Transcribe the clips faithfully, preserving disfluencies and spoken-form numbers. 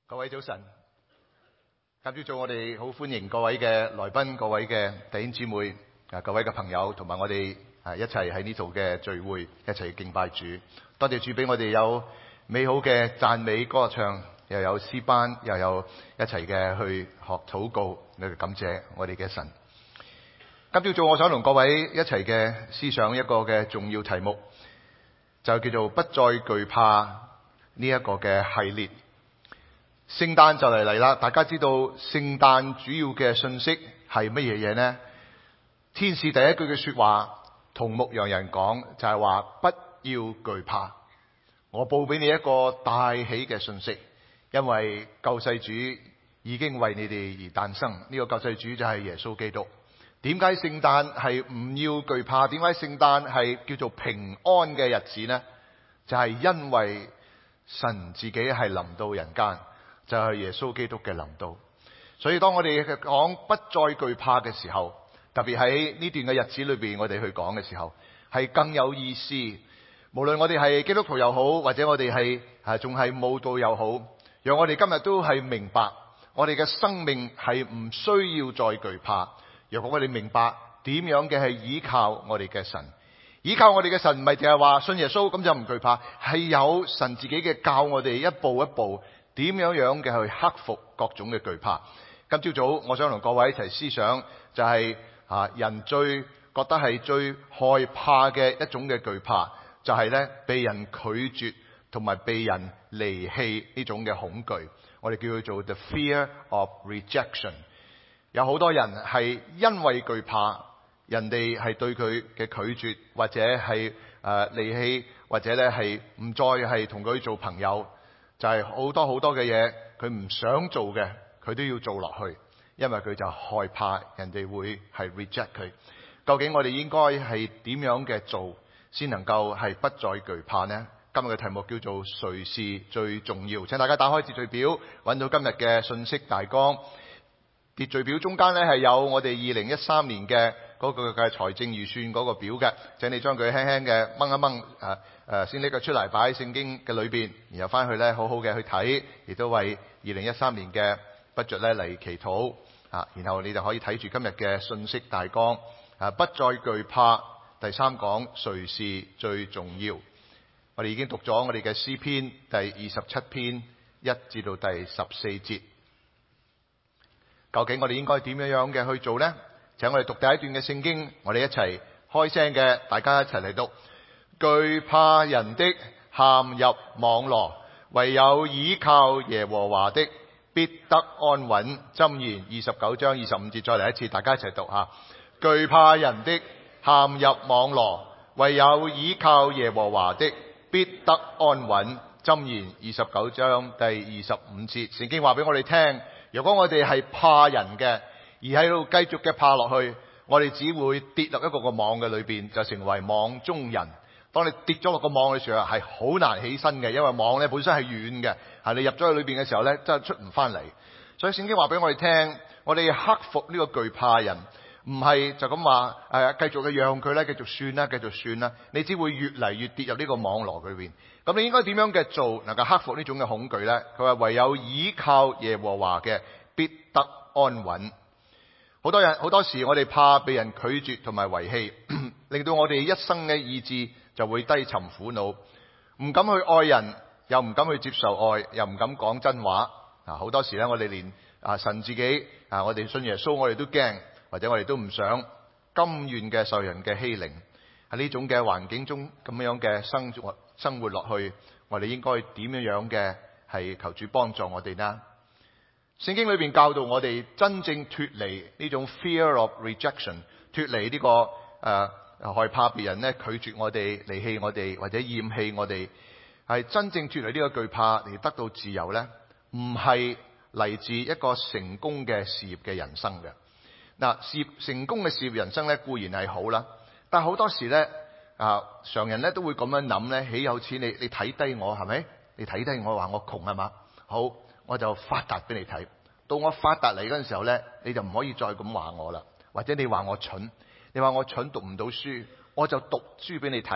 各位早晨，今朝早我哋好歡迎各位嘅來賓、各位嘅弟兄姊妹、啊各位嘅朋友，同埋我哋啊一齊喺呢度嘅聚會，一齊敬拜主。多謝主俾我哋有美好嘅讚美歌唱，又有詩班，又有一齊嘅去學禱告，嚟感謝我哋嘅神。今朝早我想同各位一齊嘅思想一個嘅重要題目，就叫做不再懼怕呢一個嘅系列。聖誕就嚟嚟啦，大家知道聖誕主要嘅信息係乜嘢嘢呢？天使第一句嘅說話同牧羊人講，就係話不要懼怕，我報俾你一個大喜嘅信息，因為救世主已經為你哋而誕生。呢個救世主就係耶穌基督。點解聖誕係唔要懼怕？點解聖誕係叫做平安嘅日子呢？就係因為神自己係臨到人間，就係耶穌基督嘅臨到。所以當我哋講不再懼怕嘅時候，特別喺呢段嘅日子裏邊，我哋去講嘅時候係更有意思。無論我哋係基督徒又好，或者我哋係係仲係慕道又好，讓我哋今日都係明白，我哋嘅生命係唔需要再懼怕。若果我哋明白點樣嘅係依靠我哋嘅神，依靠我哋嘅神唔係淨係話信耶穌咁就唔懼怕，係有神自己嘅教我哋一步一步點樣樣嘅去克服各種嘅懼怕。今朝早我想同各位一齊思想，就係啊人最覺得係最害怕嘅一種嘅懼怕，就係咧被人拒絕同埋被人離棄呢種嘅恐懼。我哋叫佢做 the fear of rejection。有好多人係因為懼怕人哋係對佢嘅拒絕，或者係誒離棄，或者咧係唔再係同佢做朋友，就係好多好多嘅嘢佢唔想做嘅，佢都要做落去，因為佢就害怕人哋會係 reject 佢。究竟我哋應該係點樣嘅做先能夠係不再懼怕呢？今日嘅題目叫做誰是最重要。請大家打開秩序表，揾到今日嘅信息大綱。秩序表中間咧係有我哋二零一三年嘅嗰個嘅財政預算嗰個表嘅，請你將佢輕輕嘅掹一掹，誒誒先拎佢出嚟擺喺聖經嘅裏邊，然後翻去咧好好嘅去睇，亦都為二零一三年嘅 budget 咧嚟祈禱啊。然後你就可以睇住今日嘅信息大綱啊，不再懼怕。第三講誰是最重要？我哋已經讀咗我哋嘅詩篇第二十七篇一至到第十四節。究竟我哋應該點樣樣嘅去做呢？請我哋讀第一段嘅聖經，我哋一齊開聲嘅，大家一齊嚟讀。懼怕人的陷入網羅，唯有倚靠耶和華的必得安穩。箴言二十九章二十五節，再嚟一次，大家一齊讀下。懼怕人的陷入網羅，唯有倚靠耶和華的必得安穩。箴言二十九章第二十五節，聖經話俾我哋聽，如果我哋係怕人嘅，而喺度繼續嘅怕落去，我哋只會跌落一個個網嘅裏邊，就成為網中人。當你跌咗落個網嘅時候，係好難起身嘅，因為網咧本身係軟嘅，係你入咗去裏邊嘅時候咧，真係出唔翻嚟。所以聖經話俾我哋聽，我哋克服呢個懼怕人，唔係就咁話誒，繼續嘅讓佢咧，繼續算啦，繼續算啦，你只會越嚟越跌入呢個網絡裏邊。咁你應該點樣嘅做能夠克服呢種嘅恐懼呢？佢話唯有倚靠耶和華嘅必得安穩。好多人好多時我哋怕被人拒絕同埋遺棄，令到我哋一生嘅意志就會低沉苦惱，唔敢去愛人，又唔敢去接受愛，又唔敢講真話。啊，好多時咧，我哋連啊神自己啊，我哋信耶穌，我哋都驚，或者我哋都唔想甘願嘅受人嘅欺凌。喺呢種嘅環境中咁樣嘅生活生活落去，我哋應該點樣樣嘅係求主幫助我哋呢？聖經裏邊教導我哋真正脫離呢種 fear of rejection， 脫離呢、這個誒、呃、害怕別人咧拒絕我哋、離棄我哋或者厭棄我哋，係真正脫離呢個懼怕嚟得到自由呢，唔係嚟自一個成功嘅事業嘅人生嘅。嗱，事業成功嘅事業人生咧固然係好啦，但係好多時咧啊，常人咧都會咁樣諗咧，豈有此理，你睇低我係咪？你睇低我話我窮係嘛？好，我就發達俾你睇。到我發達嚟嗰陣時候咧，你就唔可以再咁話我啦。或者你話我蠢，你話我蠢讀唔到書，我就讀書俾你睇。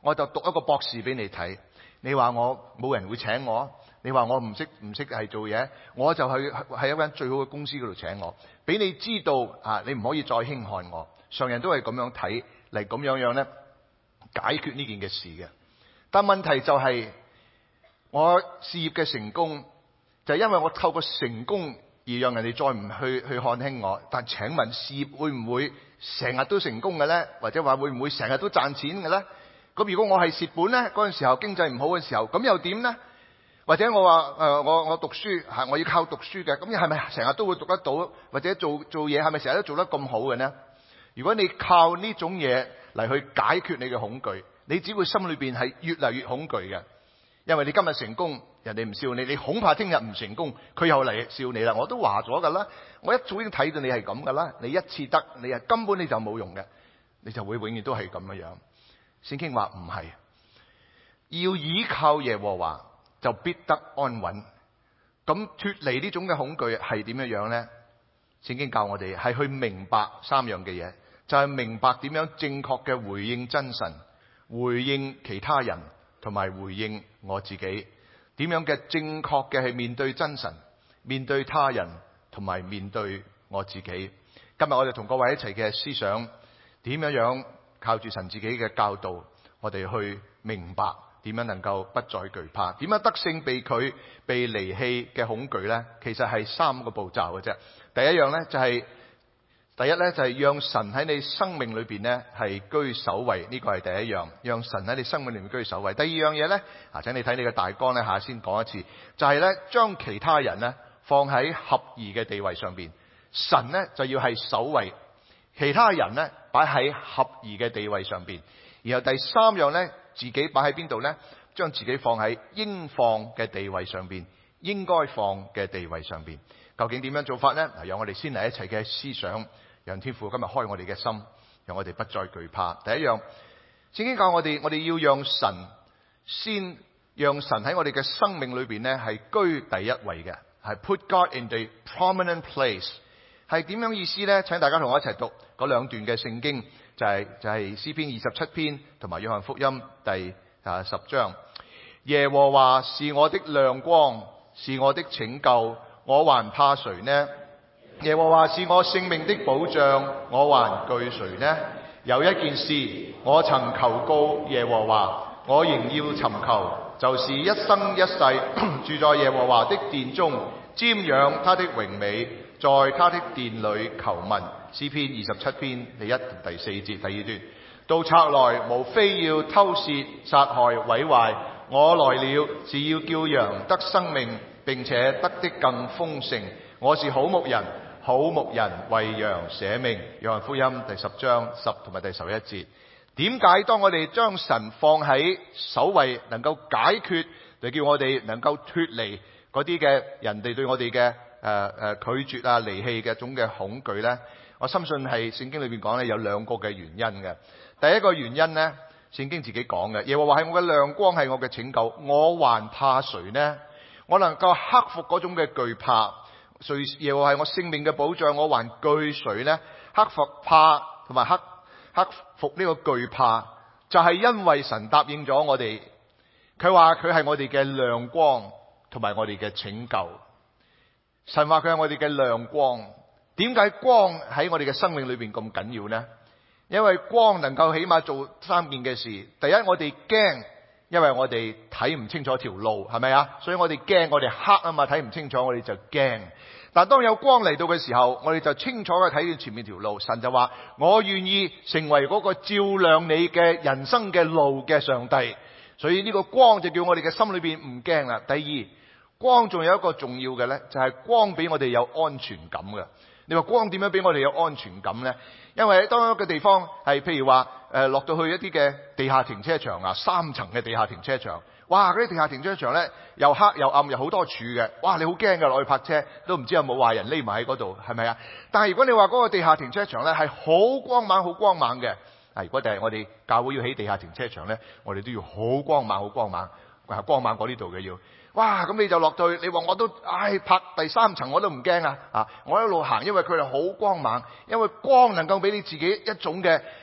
我就讀一個博士俾你睇。你話我冇人會請我，你話我唔識唔識係做嘢，我就去喺一間最好嘅公司嗰度請我，俾你知道啊，你唔可以再輕看我。常人都係咁樣睇嚟，咁樣樣咧解決呢件嘅事嘅。但問題就係、是、我事業嘅成功就係、是、因為我透過成功而讓人哋再唔去去看輕我。但請問事業會唔會成日都成功嘅咧？或者話會唔會成日都賺錢嘅咧？咁如果我係蝕本咧，嗰陣時候經濟唔好嘅時候，咁又點咧？或者我話誒、呃、我我讀書係我要靠讀書嘅，咁係咪成日都會讀得到？或者做做嘢係咪成日都做得咁好嘅呢？如果你靠呢種嘢嚟去解決你嘅恐懼，你只會心裏邊係越嚟越恐懼嘅。因為你今日成功，人哋唔笑你，你恐怕聽日唔成功，佢又嚟笑你啦。我都話咗噶啦，我一早已經睇到你係咁噶啦。你一次得，你係根本你就冇用嘅，你就會永遠都係咁樣樣。聖經話唔係，要依靠耶和華就必得安穩。咁脫離呢種嘅恐懼係點樣樣呢？聖經教我哋係去明白三樣嘅嘢，就係明白點樣正確嘅回應真神，回應其他人，同埋回應我自己。點樣嘅正確嘅係面對真神，面對他人，同埋面對我自己。今日我哋同各位一齊嘅思想，點樣樣靠住神自己嘅教導，我哋去明白點樣能夠不再懼怕，點樣得勝被拒、被離棄嘅恐懼呢？其實係三個步驟嘅啫。第一樣呢，就係、是、第一呢，就係、是、讓神喺你生命裏邊呢係居首位，呢、這個係第一樣，讓神喺你生命裏面居首位。第二樣嘢呢，啊，請你睇你嘅大綱呢，下先講一次，就係、是、呢將其他人呢放喺合宜嘅地位上邊，神呢就要係首位，其他人呢擺喺合宜嘅地位上邊。然後第三樣呢，自己擺喺邊度呢？將自己放喺應放嘅地位上邊，應該放嘅地位上邊。究竟點樣做法呢？嗱，讓我哋先嚟一齊嘅思想，讓天父今日開我哋嘅心，讓我哋不再懼怕。第一樣，聖經教我哋，我哋要讓神先，讓神喺我哋嘅生命裏邊呢係居第一位嘅，係 put God in the prominent place。係點樣意思呢？請大家同我一齊讀嗰兩段嘅聖經，就係、是、就係、是、詩篇二十七篇同埋約翰福音第啊十章。耶和華是我的亮光，是我的拯救，我還怕誰呢？耶和華是我性命的保障，我還懼誰呢？有一件事我曾求告耶和華，我仍要尋求，就是一生一世住在耶和華的殿中，瞻仰他的榮美，在他的殿裏求問。詩篇二十七篇第一同第四節。第二段，盜賊來無非要偷竊、殺害、毀壞，我來了是要叫羊得生命，並且得的更豐盛。我是好牧人，好牧人為羊捨命。約翰福音第十章十同埋第十一節。點解當我哋將神放喺首位，能夠解決，就叫我哋能夠脫離嗰啲嘅人哋對我哋嘅誒誒拒絕啊、離棄嘅一種嘅恐懼呢？我深信係聖經裏邊講咧有兩個嘅原因嘅。第一個原因呢，聖經自己講嘅，耶和華係我嘅亮光，係我嘅拯救，我還怕誰呢？我能夠克服嗰種嘅懼怕，誰耶和華係我性命嘅保障，我還懼誰呢？克服怕同埋克克服呢個懼怕，就係因為神答應咗我哋，佢話佢係我哋嘅亮光同埋我哋嘅拯救。神話佢係我哋嘅亮光。點解光喺我哋嘅生命裏邊咁緊要呢？因為光能夠起碼做三件嘅事。第一，我哋驚，因為我哋睇唔清楚條路，係咪啊？所以我哋驚，我哋黑啊嘛，睇唔清楚，我哋就驚。但當有光嚟到嘅時候，我哋就清楚嘅睇見前面條路。神就話：我願意成為嗰個照亮你嘅人生嘅路嘅上帝。所以呢個光就叫我哋嘅心裏邊唔驚啦。第二，光仲有一個重要嘅呢，就係光俾我哋有安全感嘅。你話光點樣俾我哋有安全感呢？因為當一個地方係譬如話誒落到去一啲嘅地下停車場啊，三層嘅地下停車場，哇！嗰啲地下停車場呢，又黑又暗又好多柱嘅，哇！你好驚㗎，落去泊車都唔知有冇壞人匿埋喺嗰度，係咪啊？但係如果你話嗰個地下停車場呢，係好光猛好光猛嘅，啊！如果第日我哋教會要起地下停車場呢，我哋都要好光猛好光猛，光猛過呢度嘅要。哇！咁你就落到去，你話我都唉拍第三層我都唔驚啊！啊，我一路行，因為佢哋好光猛，因為光能夠俾你自己一種嘅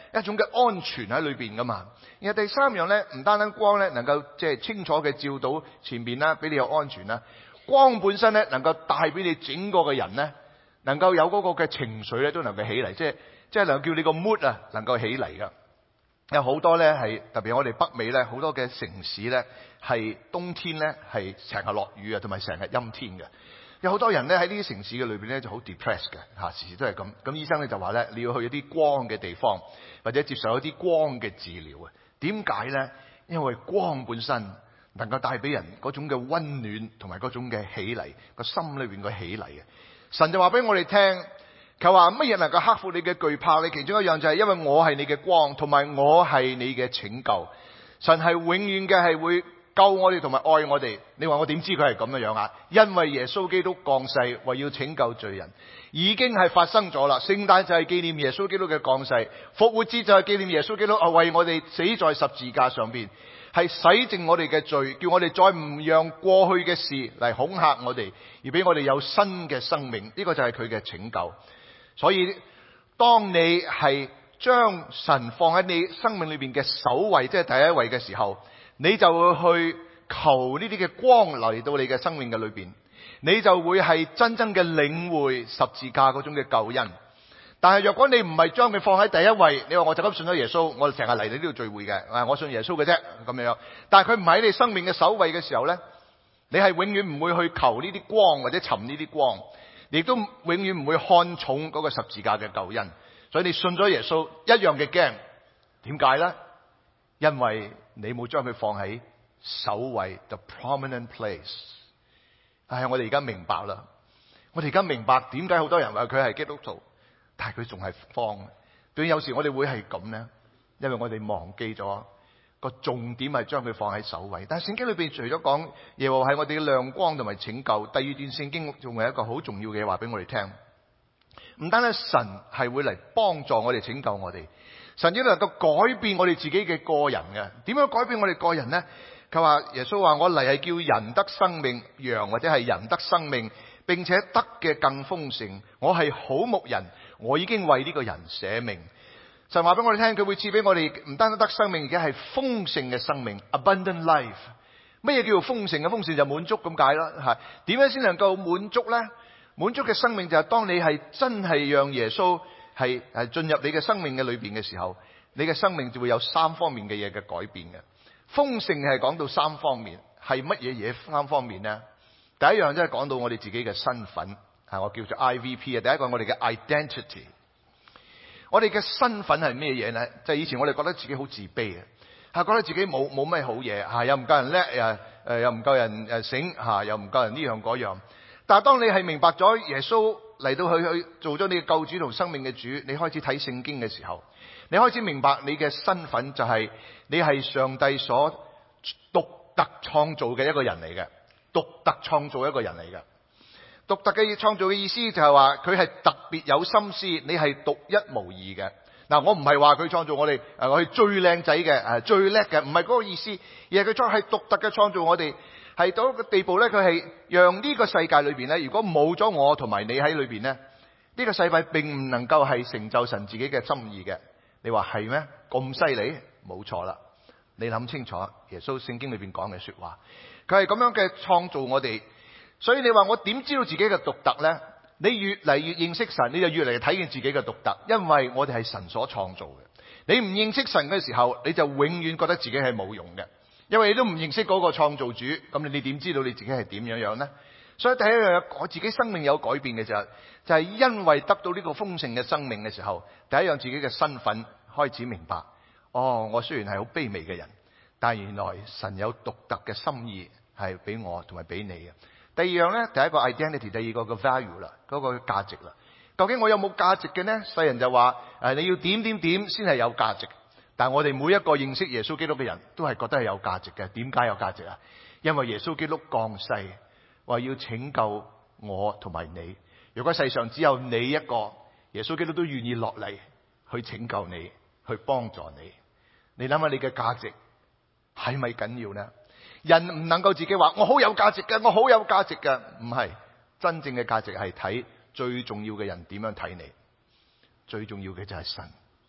一種嘅安全喺裏邊噶嘛。然後第三樣咧，唔單單光咧能夠即係清楚嘅照到前邊啦，俾你有安全啦。光本身咧能夠帶俾你整個嘅人咧，能夠有嗰個嘅情緒咧都能夠起嚟，即係即係能夠叫你個 mood 啊能夠起嚟噶。有好多咧係特別我哋北美咧好多嘅城市咧係冬天咧係成日落雨啊，同埋成日陰天嘅。有好多人咧喺呢啲城市嘅裏邊咧就好 depressed 嘅嚇，時時都係咁。咁醫生咧就話咧你要去一啲光嘅地方，或者接受一啲光嘅治療啊。點解咧？因為光本身能夠帶俾人嗰種嘅溫暖同埋嗰種嘅起嚟，個心裏邊嘅起嚟嘅。神就話俾我哋聽，佢話乜嘢能夠克服你嘅懼怕？你其中一樣就係因為我係你嘅光，同埋我係你嘅拯救。神係永遠嘅係會救我哋同埋愛我哋。你話我點知佢係咁樣樣啊？因為耶穌基督降世為要拯救罪人，已經係發生咗啦。聖誕就係紀念耶穌基督嘅降世，復活節就係紀念耶穌基督啊為我哋死在十字架上邊，係洗淨我哋嘅罪，叫我哋再唔讓過去嘅事嚟恐嚇我哋，而俾我哋有新嘅生命。呢個就係佢嘅拯救。所以當你係將神放喺你生命裏邊嘅首位，即係第一位嘅時候，你就會去求呢啲嘅光嚟到你嘅生命嘅裏邊，你就會係真正嘅領會十字架嗰種嘅救恩。但係若果你唔係將佢放喺第一位，你話我就咁信咗耶穌，我成日嚟你呢度聚會嘅，我信耶穌嘅啫咁樣。但係佢唔喺你生命嘅首位嘅時候呢，你係永遠唔會去求呢啲光或者尋呢啲光，亦都永遠唔會看重嗰個十字架嘅救恩。所以你信咗耶穌一樣嘅驚，點解呢？因為你冇將佢放喺首位 ，the prominent place。唉，我哋而家明白啦，我哋而家明白點解好多人話佢係基督徒，但係佢仲係慌。對，有時我哋會係咁呢，因為我哋忘記咗個重點係將佢放喺首位。但係聖經裏邊除咗講耶和華係我哋嘅亮光同埋拯救，第二段聖經仲係一個好重要嘅嘢話俾我哋聽。唔單單神係會嚟幫助我哋拯救我哋，神亦都能夠改變我哋自己嘅個人嘅。點樣改變我哋個人呢？佢話耶穌話我嚟係叫人得生命，羊或者係人得生命，並且得嘅更豐盛。我係好牧人，我已經為呢個人捨命。神話俾我哋聽，佢會賜俾我哋唔單單得生命，而且係豐盛嘅生命 ，abundant life。乜嘢叫做豐盛嘅？豐盛就滿足咁解啦。係點樣先能夠滿足呢？滿足嘅生命就係當你係真係讓耶穌係係進入你嘅生命嘅裏邊嘅時候，你嘅生命就會有三方面嘅嘢嘅改變嘅。豐盛係講到三方面，係乜嘢嘢三方面呢？第一樣即係講到我哋自己嘅身份，係我叫做 I V P 啊。第一個我哋嘅 identity， 我哋嘅身份係咩嘢呢？就係以前我哋覺得自己好自卑嘅，係覺得自己冇冇咩好嘢，吓又唔夠人叻，誒誒又唔夠人誒醒，吓又唔夠人呢樣嗰樣。但係當你係明白咗耶穌嚟到去去做咗你嘅救主同生命嘅主，你開始睇聖經嘅時候，你開始明白你嘅身份就係你係上帝所獨特創造嘅一個人嚟嘅，獨特創造一個人嚟嘅。獨特嘅創造嘅意思就係話佢係特別有心思，你係獨一無二嘅。嗱，我唔係話佢創造我哋誒我係最靚仔嘅誒最叻嘅，唔係嗰個意思，而係佢創係獨特嘅創造我哋。係到一個地步咧，佢係讓呢個世界裏邊咧，如果冇咗我同埋你喺裏邊咧，呢個世界並唔能夠係成就神自己嘅心意嘅。你話係咩？咁犀利？冇錯啦！你諗清楚耶穌聖經裏邊講嘅說話，佢係咁樣嘅創造我哋。所以你話我點知道自己嘅獨特咧？你越嚟越認識神，你就越嚟越睇見自己嘅獨特，因為我哋係神所創造嘅。你唔認識神嘅時候，你就永遠覺得自己係冇用嘅。因為你都唔認識嗰個創造主，咁你你點知道你自己係點樣樣呢？所以第一樣我自己生命有改變嘅就係，就係因為得到呢個豐盛嘅生命嘅時候，第一樣自己嘅身份開始明白。哦，我雖然係好卑微嘅人，但係原來神有獨特嘅心意係俾我同埋俾你嘅。第二樣呢，第一個 identity， 第二個個 value 啦，嗰個價值啦。究竟我有冇價值嘅呢？世人就話誒，你要點點點先係有價值。但係我哋每一個認識耶穌基督嘅人都係覺得係有價值嘅。點解有價值啊？因為耶穌基督降世，話要拯救我同埋你。如果世上只有你一個，耶穌基督都願意落嚟去拯救你，去幫助你。你諗下你嘅價值係咪緊要呢？人唔能夠自己話我好有價值嘅，我好有價值嘅，唔係。真正嘅價值係睇最重要嘅人點樣睇你。最重要嘅就係神。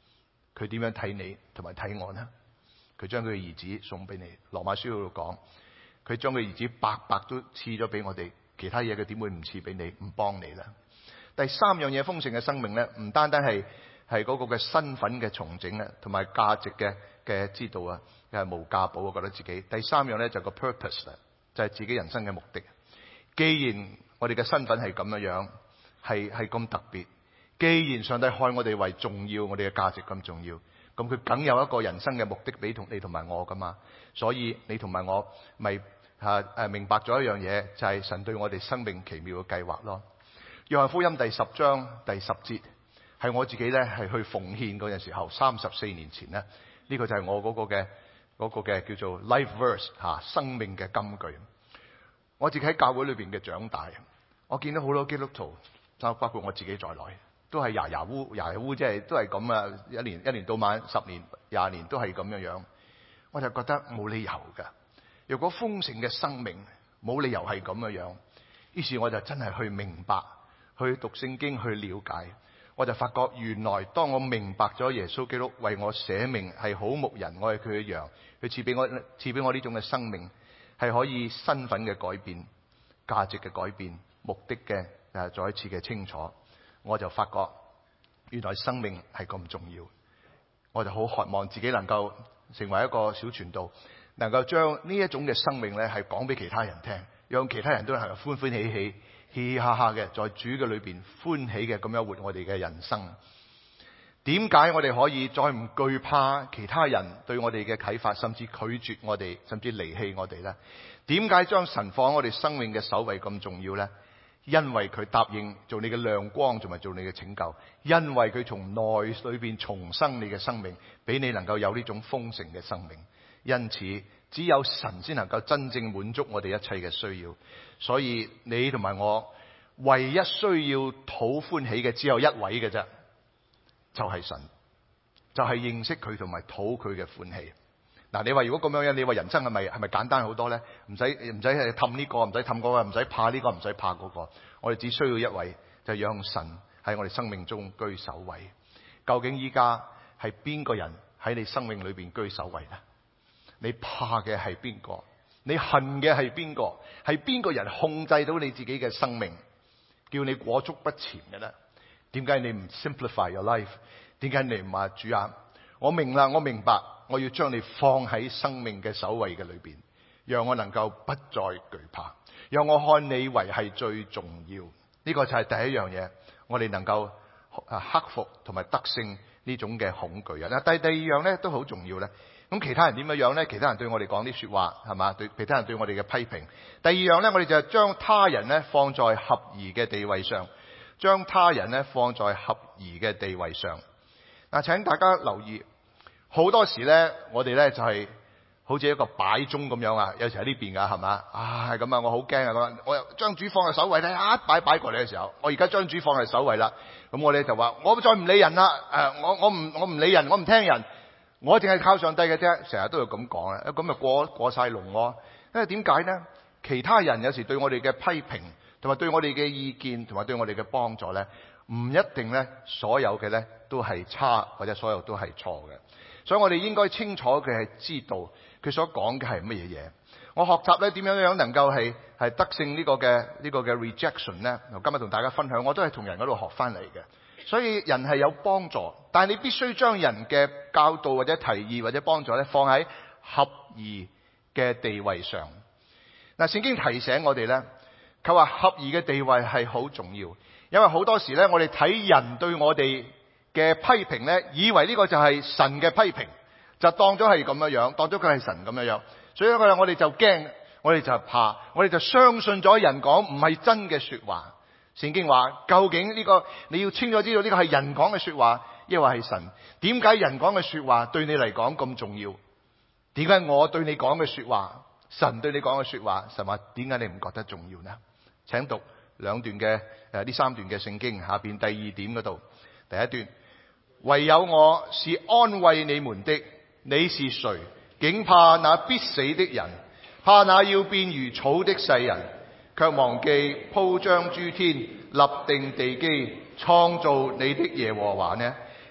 佢點樣睇你同埋睇我呢？佢將佢嘅兒子送俾你。羅馬書嗰度講，佢將佢兒子白白都賜咗俾我哋，其他嘢佢點會唔賜俾你，唔幫你呢？第三樣嘢，豐盛嘅生命咧，唔單單係係嗰個嘅身份嘅重整啊，同埋價值嘅嘅知道啊，又係無價寶，我覺得自己。第三樣咧就個 purpose 啦，就係自己人生嘅目的。既然我哋嘅身份係咁樣樣，係係咁特別，既然上帝看我哋為重要，我哋嘅價值咁重要，咁佢梗有一個人生嘅目的俾同你同埋我噶嘛。所以你同埋我咪吓誒明白咗一樣嘢，就係神對我哋生命奇妙嘅計劃咯。約翰福音第十章第十節，係我自己咧係去奉獻嗰陣時候，三十四年前咧，呢、這個就係我嗰個嘅嗰、那個嘅叫做 life verse 吓、啊，生命嘅金句。我自己喺教會裏邊嘅長大，我見到好多基督徒，包括我自己在內，都係牙牙烏牙牙烏，即係都係咁啊！一年一年到晚，十年廿年都係咁樣樣，我就覺得冇理由噶。如果豐盛嘅生命冇理由係咁樣樣，於是我就真係去明白。去讀聖經去了解，我就發覺原來當我明白咗耶穌基督為我捨命係好牧人，我係佢嘅羊，佢賜俾我賜俾我呢種嘅生命，係可以身份嘅改變、價值嘅改變、目的嘅誒再一次嘅清楚，我就發覺原來生命係咁重要，我就好渴望自己能夠成為一個小傳道，能夠將呢一種嘅生命咧係講俾其他人聽，讓其他人都係歡歡喜喜。嘻嘻哈哈嘅，在主嘅裏邊歡喜嘅咁樣活我哋嘅人生。點解我哋可以再唔懼怕其他人對我哋嘅啟發，甚至拒絕我哋，甚至離棄我哋呢？點解將神放喺我哋生命嘅首位咁重要呢？因為佢答應做你嘅亮光，同埋做你嘅拯救。因為佢從內裏邊重生你嘅生命，俾你能夠有呢種豐盛嘅生命。因此，只有神先能夠真正滿足我哋一切嘅需要。所以你同埋我唯一需要討歡喜嘅只有一位嘅啫，就係神，就係認識佢同埋討佢嘅歡喜。嗱，你話如果咁樣樣，你話人生係咪係咪簡單好多咧？唔使唔使係氹呢個，唔使氹嗰個，唔使怕呢個，唔使怕嗰個。我哋只需要一位，就係讓神喺我哋生命中居首位。究竟依家係邊個人喺你生命裏邊居首位咧？你怕嘅係邊個？你恨嘅係邊個？係邊個人控制到你自己嘅生命，叫你裹足不前嘅咧？點解你唔 simplify your life？ 點解你唔話主啊？我明啦，我明白，我要將你放喺生命嘅首位嘅裏邊，讓我能夠不再懼怕，讓我看你為係最重要。呢個就係第一樣嘢，我哋能夠啊克服同埋得勝呢種嘅恐懼啊。嗱，第第二樣咧都好重要咧。咁其他人點樣樣咧？其他人對我哋講啲說話係嘛？對其他人對我哋嘅批評。第二樣咧，我哋就係將他人咧放在合宜嘅地位上，將他人咧放在合宜嘅地位上。嗱，請大家留意，好多時咧，我哋咧就係好似一個擺鐘咁樣啊。有時喺呢邊噶係嘛？唉，咁啊，我好驚啊！咁我又將主放喺首位咧，一擺擺過嚟嘅時候，我而家將主放喺首位啦。咁我哋就話，我再唔理人啦。誒，我我唔我唔理人，我唔聽人。我淨係靠上帝嘅啫，成日都要咁講啊！咁咪過過晒龍喎。因為點解呢？其他人有時對我哋嘅批評，同埋對我哋嘅意見，同埋對我哋嘅幫助呢，唔一定呢所有嘅呢都係差，或者所有都係錯嘅。所以我哋應該清楚嘅係知道佢所講嘅係乜嘢嘢。我學習呢點樣樣能夠係係得勝呢個嘅呢個嘅 rejection 呢？今日同大家分享，我都係同人嗰度學翻嚟嘅。所以人係有幫助，但係你必須將人嘅教導或者提議或者幫助咧放喺合宜嘅地位上。嗱，聖經提醒我哋咧，佢話合宜嘅地位係好重要，因為好多時咧我哋睇人對我哋嘅批評咧，以為呢個就係神嘅批評，就當咗係咁樣樣，當咗佢係神咁樣樣，所以我哋我哋就驚，我哋就怕，我哋就相信咗人講唔係真嘅說話。聖經話，究竟呢個你要清楚知道呢個係人講嘅說話，抑或係神？點解人講嘅說話對你嚟講咁重要？點解我對你講嘅說話，神對你講嘅說話，神話點解你唔覺得重要呢？請讀兩段嘅誒呢三段嘅聖經，下邊第二點嗰度，第一段，唯有我是安慰你們的，你是誰？竟怕那必死的人，怕那要變如草的世人。卻忘記鋪張諸天、立定地基、創造你的耶和華呢？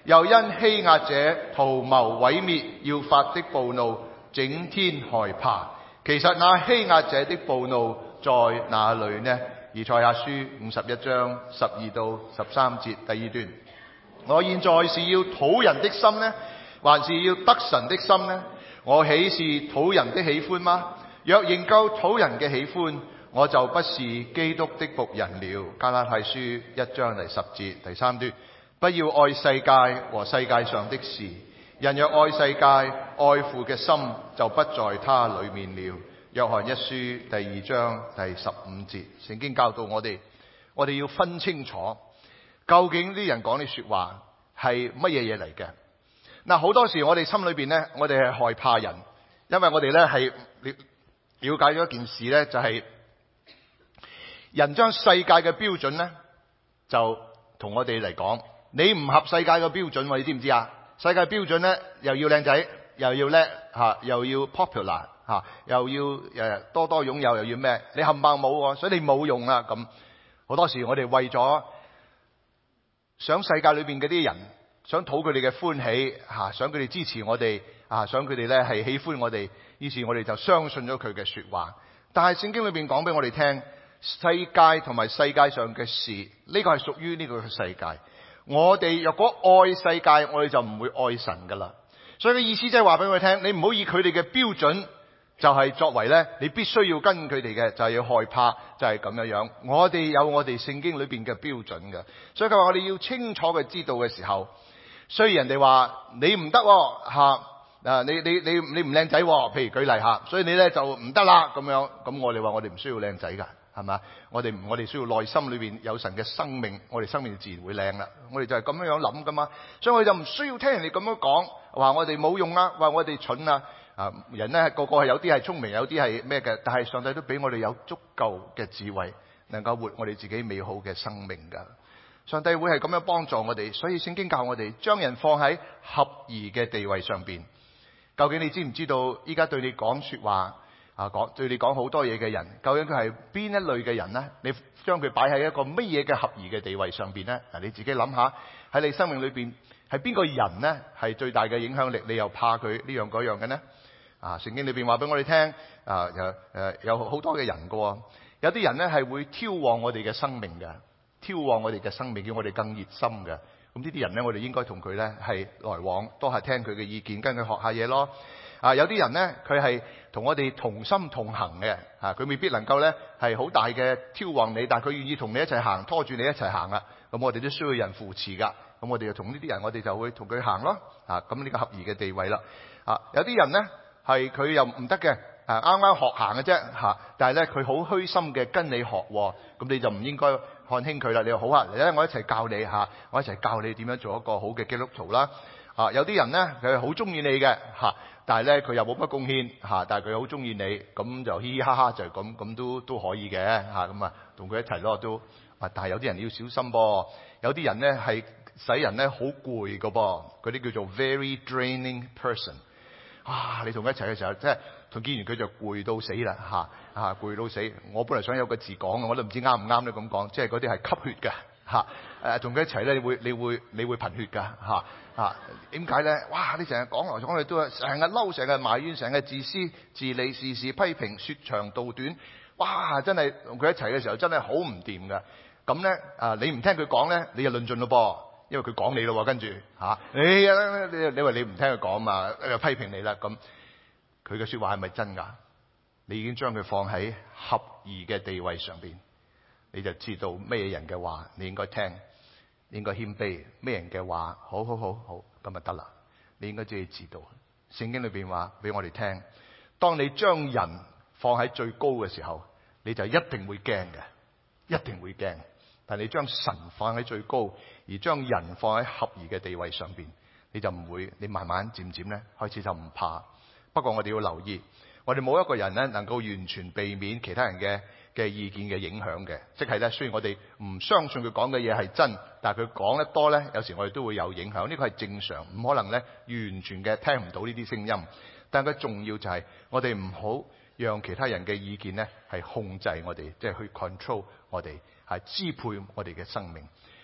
又因欺壓者圖謀毀滅要發的暴怒，整天害怕。其實那欺壓者的暴怒在哪裏呢？以賽亞書五十一章十二到十三節第二段。我現在是要討人的心呢，還是要得神的心呢？我豈是討人的喜歡嗎？若仍夠討人嘅喜歡，我就不是基督的僕人了。加拉太書一章第十節第三段。不要愛世界和世界上的事，人若愛世界，愛父嘅心就不在他裏面了。約翰一書第二章第十五節，聖經教導我哋，我哋要分清楚究竟啲人講啲說話係乜嘢嘢嚟嘅。嗱，好多時我哋心裏邊呢，我哋係害怕人，因為我哋呢係了了解咗一件事呢，就係人將世界嘅標準呢，就同我哋嚟講，你唔合世界嘅標準，你知唔知啊？世界標準呢，又要靚仔，又要叻吓，又要 popular 吓，又要誒多多擁有，又要咩？你冚唪唥冇，所以你冇用啊！咁好多時我哋為咗想世界裏邊嗰啲人，想討佢哋嘅歡喜吓，想佢哋支持我哋啊，想佢哋咧係喜歡我哋，於是我哋就相信咗佢嘅說話。但係聖經裏邊講俾我哋聽，世界同埋世界上嘅事，呢個係屬於呢個世界。我哋若果愛世界，我哋就唔會愛神噶啦。所以嘅意思即係話俾我哋聽，你唔好以佢哋嘅標準就係作為咧，你必須要跟佢哋嘅，就係要害怕，就係咁樣樣。我哋有我哋聖經裏邊嘅標準嘅，所以佢話我哋要清楚嘅知道嘅時候，雖然人哋話你唔得吓，啊你你你你唔靚仔，譬如舉例吓，所以你咧就唔得啦咁樣。咁我哋話我哋唔需要靚仔噶。係嘛？我哋我哋需要內心裏邊有神嘅生命，我哋生命自然會靚啦。我哋就係咁樣樣諗噶嘛，所以我哋就唔需要聽人哋咁樣講，話我哋冇用啊，話我哋蠢啊。啊，人咧個個係有啲係聰明，有啲係咩嘅，但係上帝都俾我哋有足夠嘅智慧，能夠活我哋自己美好嘅生命噶。上帝會係咁樣幫助我哋，所以聖經教我哋將人放喺合宜嘅地位上邊。究竟你知唔知道依家對你講說話？啊，講對你講好多嘢嘅人，究竟佢係邊一類嘅人呢？你將佢擺喺一個乜嘢嘅合宜嘅地位上邊呢？嗱，你自己諗下，喺你生命裏邊係邊個人呢？係最大嘅影響力？你又怕佢呢樣嗰樣嘅呢？啊，聖經裏邊話俾我哋聽，啊，誒誒，有好多嘅人噶，有啲人呢係會挑旺我哋嘅生命嘅，挑旺我哋嘅生命，叫我哋更熱心嘅。咁呢啲人呢，我哋應該同佢呢係來往，多係聽佢嘅意見，跟佢學下嘢咯。啊，有啲人呢，佢係同我哋同心同行嘅，啊，佢未必能夠呢係好大嘅挑旺你，但係佢願意同你一齊行，拖住你一齊行啊。咁我哋都需要人扶持噶，咁我哋就同呢啲人，我哋就會同佢行咯。啊，咁呢個合宜嘅地位啦。啊，有啲人呢，係佢又唔得嘅，啊，啱啱學行嘅啫，吓，但係呢，佢好虛心嘅跟你學，咁你就唔應該看輕佢啦。你話好啊，嚟咧，我一齊教你吓，我一齊教你點樣做一個好嘅基督徒啦。啊，有啲人呢，佢係好中意你嘅，吓。但係咧，佢又冇乜貢獻吓，但係佢好中意你，咁就嘻嘻哈哈就係咁，咁都都可以嘅吓，咁啊同佢一齊咯都。啊，但係有啲人要小心噃，有啲人咧係使人咧好攰噶噃，嗰啲叫做 very draining person。啊，你同佢一齊嘅時候，即係同見完佢就攰到死啦吓，啊攰到死。我本來想有個字講嘅，我都唔知啱唔啱咧咁講，即係嗰啲係吸血嘅吓。誒，同佢一齊咧，你會你會你會貧血噶吓。啊，點解咧？哇！你成日講來講去都係成日嬲，成日埋怨，成日自私自利，事事批評，說長道短。哇！真係同佢一齊嘅時候，真係好唔掂噶。咁咧啊，你唔聽佢講咧，你就論盡咯噃，因為佢講你咯，跟住吓，你你你話你唔聽佢講嘛，又批評你啦。咁佢嘅說話係咪真噶？你已經將佢放喺合宜嘅地位上邊，你就知道咩人嘅話你應該聽。應該謙卑，咩人嘅話好好好好咁就得啦。你應該自己知道，聖經裏邊話俾我哋聽，當你將人放喺最高嘅時候，你就一定會驚嘅，一定會驚。但你將神放喺最高，而將人放喺合宜嘅地位上邊，你就唔會，你慢慢漸漸咧開始就唔怕。不過我哋要留意，我哋冇一個人咧能夠完全避免其他人嘅嘅意見嘅影響嘅，即係咧，雖然我哋唔相信佢講嘅嘢係真，但係佢講得多咧，有時我哋都會有影響。呢個係正常，唔可能咧完全嘅聽唔到呢啲聲音。但係佢重要就係我哋唔好讓其他人嘅意見咧係控制我哋，即係去 control 我哋，係支配我哋嘅生命。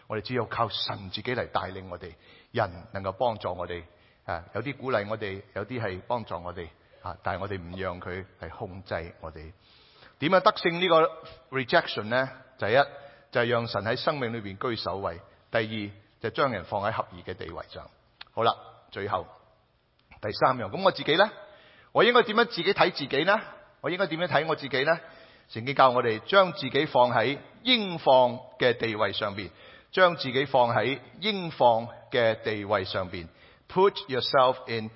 我哋只有靠神自己嚟帶領我哋，人能夠幫助我哋，啊，有啲鼓勵我哋，有啲係幫助我哋，啊，但係我哋唔讓佢嚟控制我哋。點樣得勝呢個 rejection 呢？第一就係讓神喺生命裏邊居首位，第二就將人放喺合宜嘅地位上。好啦，最後第三樣，咁我自己呢？我應該點樣自己睇自己呢？我應該點樣睇我自己呢？聖經教我哋將自己放喺應放嘅地位上邊，將自己放喺應放嘅地位上邊。Put yourself in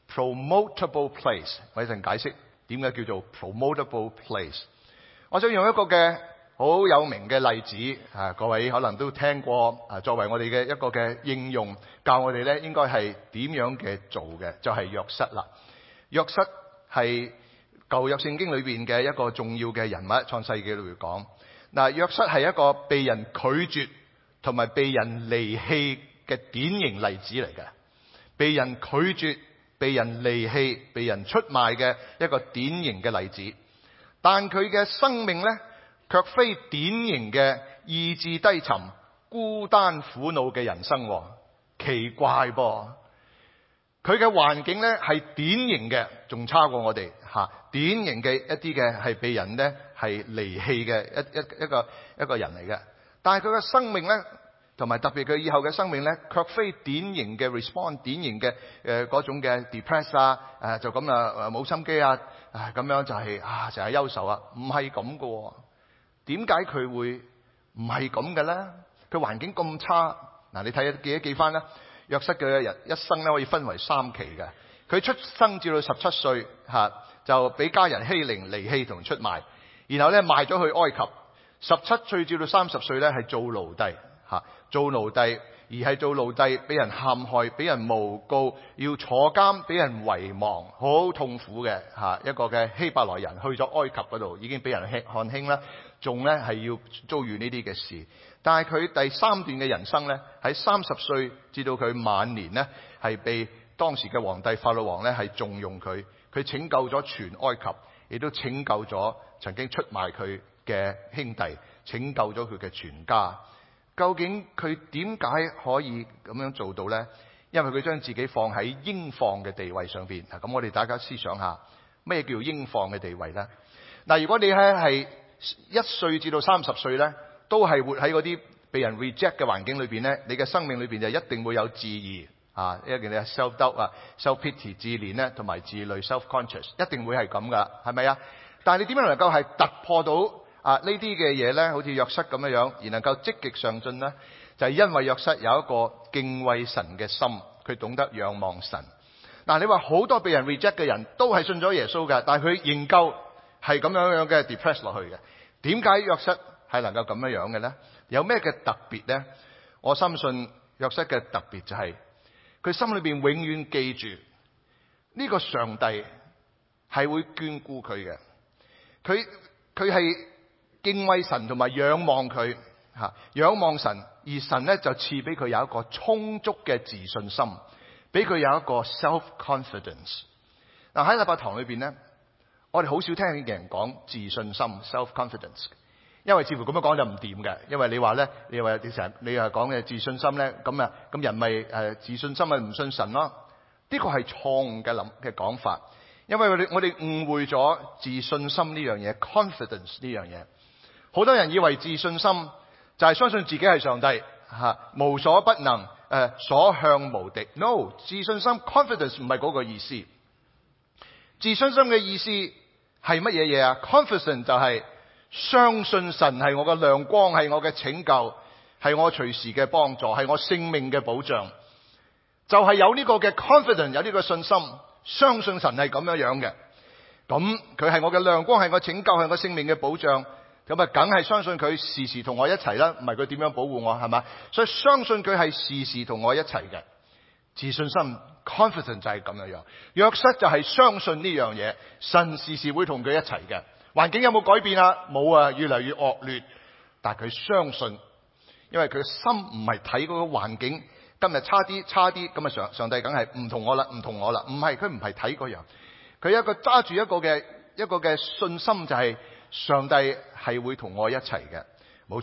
promotable place。我一陣解釋點解叫做 promotable place。我想用一個嘅好有名嘅例子，啊，各位可能都聽過，啊，作為我哋嘅一個嘅應用，教我哋咧應該係點樣嘅做嘅，就係約瑟啦。約瑟係舊約聖經裏邊嘅一個重要嘅人物，創世記裏邊講。嗱，約瑟係一個被人拒絕同埋被人離棄嘅典型例子嚟嘅，被人拒絕、被人離棄、被人出賣嘅一個典型嘅例子。但佢嘅生命咧，卻非典型嘅意志低沉、孤單苦惱嘅人生，奇怪噃。佢嘅環境咧係典型嘅，仲差過我哋吓，典型嘅一啲嘅係被人咧係離棄嘅一一一個一個人嚟嘅。但係佢嘅生命咧，同埋特別佢以後嘅生命咧，卻非典型嘅 respond， 典型嘅誒嗰種嘅 depress 啊，誒就咁啊冇心機啊，誒咁樣就係、是、啊成日憂愁啊，唔係咁嘅。點解佢會唔係咁嘅咧？佢環境咁差，嗱，你睇記一記翻啦。約瑟嘅人一生咧可以分為三期嘅。佢出生至到十七歲吓，就俾家人欺凌、離棄同出賣，然後咧賣咗去埃及。十七歲至到三十歲咧係做奴隸吓，做奴隸而係做奴隸，俾人陷害、俾人誣告，要坐監、俾人遺忘，好痛苦嘅吓。一個嘅希伯來人去咗埃及嗰度，已經俾人看輕啦，仲咧係要遭遇呢啲嘅事。但係佢第三段嘅人生咧，喺三十歲至到佢晚年咧，係被當時嘅皇帝法老王咧係重用佢，佢拯救咗全埃及，亦都拯救咗曾經出賣佢嘅兄弟，拯救咗佢嘅全家。究竟佢點解可以咁樣做到呢？因為佢將自己放喺應放嘅地位上邊。咁我哋大家思想下，咩叫應放嘅地位呢？嗱，如果你喺係一歲至到三十歲呢，都係活喺嗰啲被人 reject 嘅環境裏邊呢，你嘅生命裏邊就一定會有自義啊，一件你 self doubt 啊、self pity 自憐咧，同埋自累 self conscious， 一定會係咁噶，係咪啊？但係你點樣能夠係突破到啊呢啲嘅嘢咧？好似約瑟咁樣樣，而能夠積極上進呢，就係因為約瑟有一個敬畏神嘅心，佢懂得仰望神。嗱，你話好多被人 reject 嘅人都係信咗耶穌嘅，但係佢仍舊係咁樣樣嘅 depress 落去嘅。點解約瑟係能夠咁樣樣嘅咧？有咩嘅特別咧？我深信約瑟嘅特別就係佢心裏邊永遠記住呢個上帝係會眷顧佢嘅。佢佢係敬畏神同埋仰望佢吓，仰望神，而神咧就賜俾佢有一個充足嘅自信心，俾佢有一個 self confidence。嗱，喺禮拜堂裏邊咧，我哋好少聽嘅人講自信心 self confidence。因為似乎咁樣講就唔掂嘅，因為你話咧，你話你成日你係講嘅自信心咧，咁啊咁人咪誒自信心咪唔信神咯？呢個係錯誤嘅諗嘅講法，因為我哋我哋誤會咗自信心呢樣嘢 ，confidence 呢樣嘢。好多人以為自信心就係相信自己係上帝吓，無所不能，誒所向無敵。No， 自信心 confidence 唔係嗰個意思。自信心嘅意思係乜嘢嘢啊 ？confidence 就係相信神係我嘅亮光，係我嘅拯救，係我隨時嘅幫助，係我性命嘅保障。就係有呢個嘅 confidence， 有呢個信心，相信神係咁樣樣嘅。咁佢係我嘅亮光，係我拯救，係我性命嘅保障。咁啊，梗係相信佢時時同我一齊啦。唔係佢點樣保護我係嘛？所以相信佢係時時同我一齊嘅。自信心 confidence 就係咁樣樣。約瑟就係相信呢樣嘢，神時時會同佢一齊嘅。環境有冇改變啊？冇啊，越嚟越惡劣。但係佢相信，因為佢嘅心唔係睇嗰個環境，今日差啲差啲，咁啊上上帝梗係唔同我啦，唔同我啦。唔係，佢唔係睇嗰樣，佢有一個揸住一個嘅一個嘅信心，就係上帝係會同我一齊嘅。冇錯，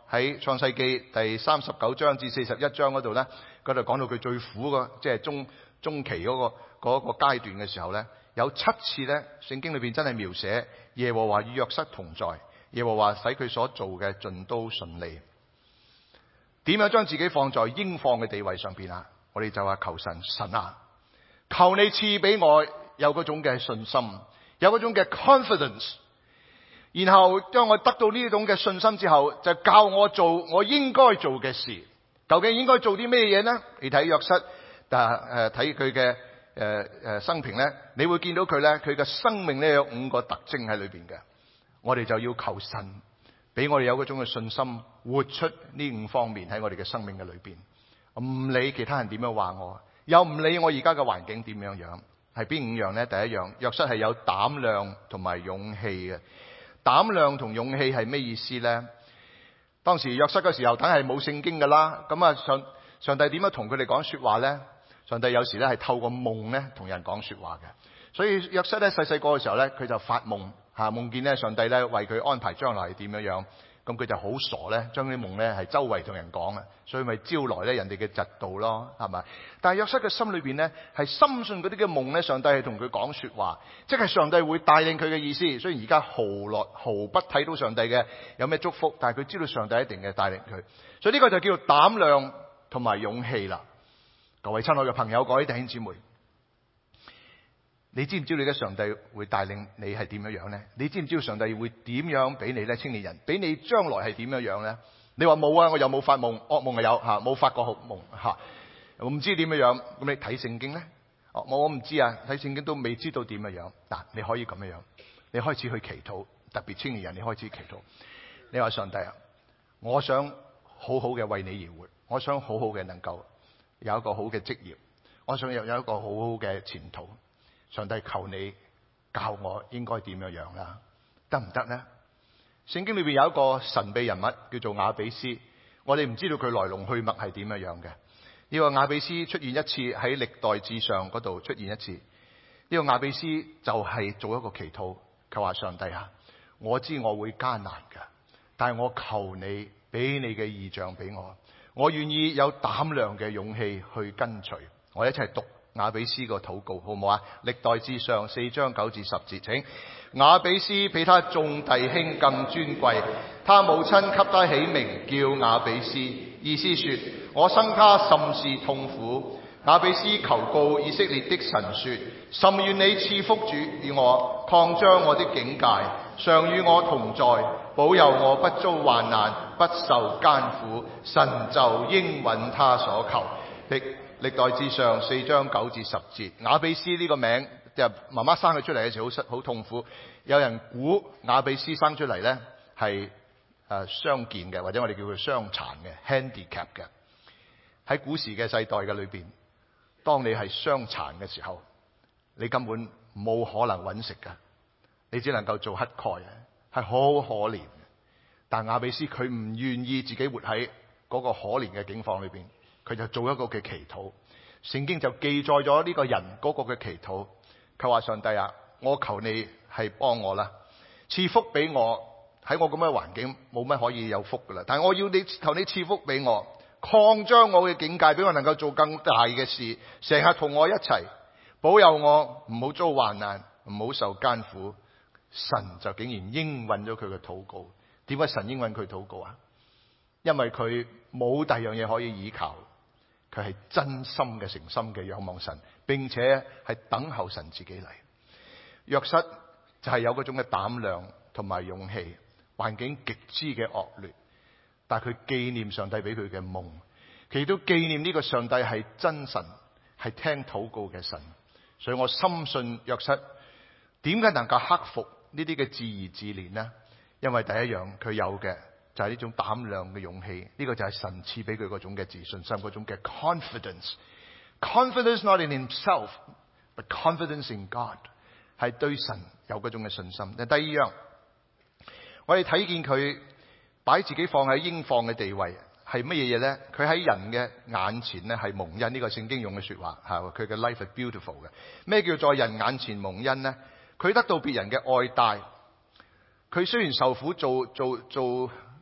喺創世記第三十九章至四十一章嗰度咧，嗰度講到佢最苦個即係中中期嗰個嗰個階段嘅時候咧，有七次咧聖經裏邊真係描寫耶和華與約瑟同在，耶和華使佢所做嘅盡都順利。點樣將自己放在應放嘅地位上邊啊？我哋就話求神，神啊，求你賜俾我有嗰種嘅信心，有嗰種嘅 confidence， 然後當我得到呢種嘅信心之後，就教我做我應該做嘅事。究竟應該做啲咩嘢呢？你睇約瑟，但誒睇佢嘅誒誒生平咧，你會見到佢咧，佢嘅生命咧有五個特徵喺裏邊嘅。我哋就要求神俾我哋有嗰種嘅信心，活出呢五方面喺我哋嘅生命嘅裏邊。唔理其他人點樣話我，又唔理我而家嘅環境點樣樣，係邊五樣呢？第一樣，約瑟係有膽量同埋勇氣嘅。膽量同勇氣係咩意思呢？當時約瑟嘅時候，梗係冇聖經噶啦。咁啊，上上帝點樣同佢哋講說話呢？上帝有時咧係透過夢咧同人講說話嘅。所以約瑟咧細細個嘅時候咧，佢就發夢吓，夢見咧上帝咧為佢安排將來係點樣樣。咁佢就好傻咧，將啲夢咧係周圍同人講啊，所以咪招來咧人哋嘅嫉妒咯，係咪？但係約瑟嘅心裏邊咧係深信嗰啲嘅夢咧，上帝係同佢講說話，即係上帝會帶領佢嘅意思。雖然而家毫來毫不睇到上帝嘅有咩祝福，但係佢知道上帝一定嘅帶領佢，所以呢個就叫做膽量同埋勇氣啦。各位親愛嘅朋友，各位弟兄姊妹，你知唔知你嘅上帝會帶領你係點樣樣呢？你知唔知道上帝會點樣俾你呢？青年人，俾你將來係點樣樣呢？你話冇啊，我又冇發夢，噩夢係有吓，冇發過好夢吓，我唔知點樣樣。咁你睇聖經呢？哦，我唔知啊，睇聖經都未知道點樣樣。嗱，你可以咁樣樣，你開始去祈禱，特別青年人，你開始祈禱。你話上帝啊，我想好好嘅為你而活，我想好好嘅能夠有一個好嘅職業，我想有有一個好好嘅前途。上帝求你教我應該點樣樣啦，得唔得呢？聖經裏邊有一個神秘人物叫做雅比斯，我哋唔知道佢來龍去脈係點樣樣嘅。呢個雅比斯出現一次喺歷代志上嗰度出現一次，呢個雅比斯就係做一個祈禱，佢話上帝啊，我知我會艱難㗎，但係我求你俾你嘅異象俾我，我願意有膽量嘅勇氣去跟隨。我一齊讀雅比斯個禱告好唔好啊？歷代志上四章九至十節，請。雅比斯比他眾弟兄更尊貴，他母親給他起名叫雅比斯，意思說我生他甚是痛苦。雅比斯求告以色列的神說，甚願你賜福主與我，擴張我的境界，常與我同在，保佑我不遭患難，不受艱苦。神就應允他所求的。歷代志上四章九至十節，雅比斯呢個名就媽媽生佢出嚟嘅時候好好痛苦。有人估雅比斯生出嚟咧係誒傷健嘅，或者我哋叫佢傷殘嘅 handicap 嘅。喺古時嘅世代嘅裏邊，當你係傷殘嘅時候，你根本冇可能揾食噶，你只能夠做乞丐，係好可憐。但雅比斯佢唔願意自己活喺嗰個可憐嘅境況裏邊。佢就做一個嘅祈禱，聖經就記載咗呢個人嗰個嘅祈禱。佢話上帝啊，我求你係幫我啦，賜福俾我。喺我咁嘅環境冇乜可以有福噶啦，但係我要你求你賜福俾我，擴張我嘅境界，俾我能夠做更大嘅事，成日同我一齊，保佑我唔好遭患難，唔好受艱苦。神就竟然應允咗佢嘅禱告。點解神應允佢禱告啊？因為佢冇第二樣嘢可以依靠。佢係真心嘅、誠心嘅仰望神，並且係等候神自己嚟。約瑟就係有嗰種嘅膽量同埋勇氣，環境極之嘅惡劣，但係佢紀念上帝俾佢嘅夢，佢亦都紀念呢個上帝係真神，係聽禱告嘅神。所以我深信約瑟點解能夠克服呢啲嘅自疑自憐呢？因為第一樣佢有嘅就係呢種膽量嘅勇氣，呢、這個就係神賜俾佢嗰種嘅自信心，嗰種嘅 confidence。confidence not in himself, but confidence in God， 係對神有嗰種嘅信心。但第二樣，我哋睇見佢擺自己放喺應放嘅地位係乜嘢嘢咧？佢喺人嘅眼前咧係蒙恩，呢、這個聖經用嘅說話吓，佢嘅 life is beautiful 嘅。咩叫在人眼前蒙恩呢？佢得到別人嘅愛戴，佢雖然受苦做做做。做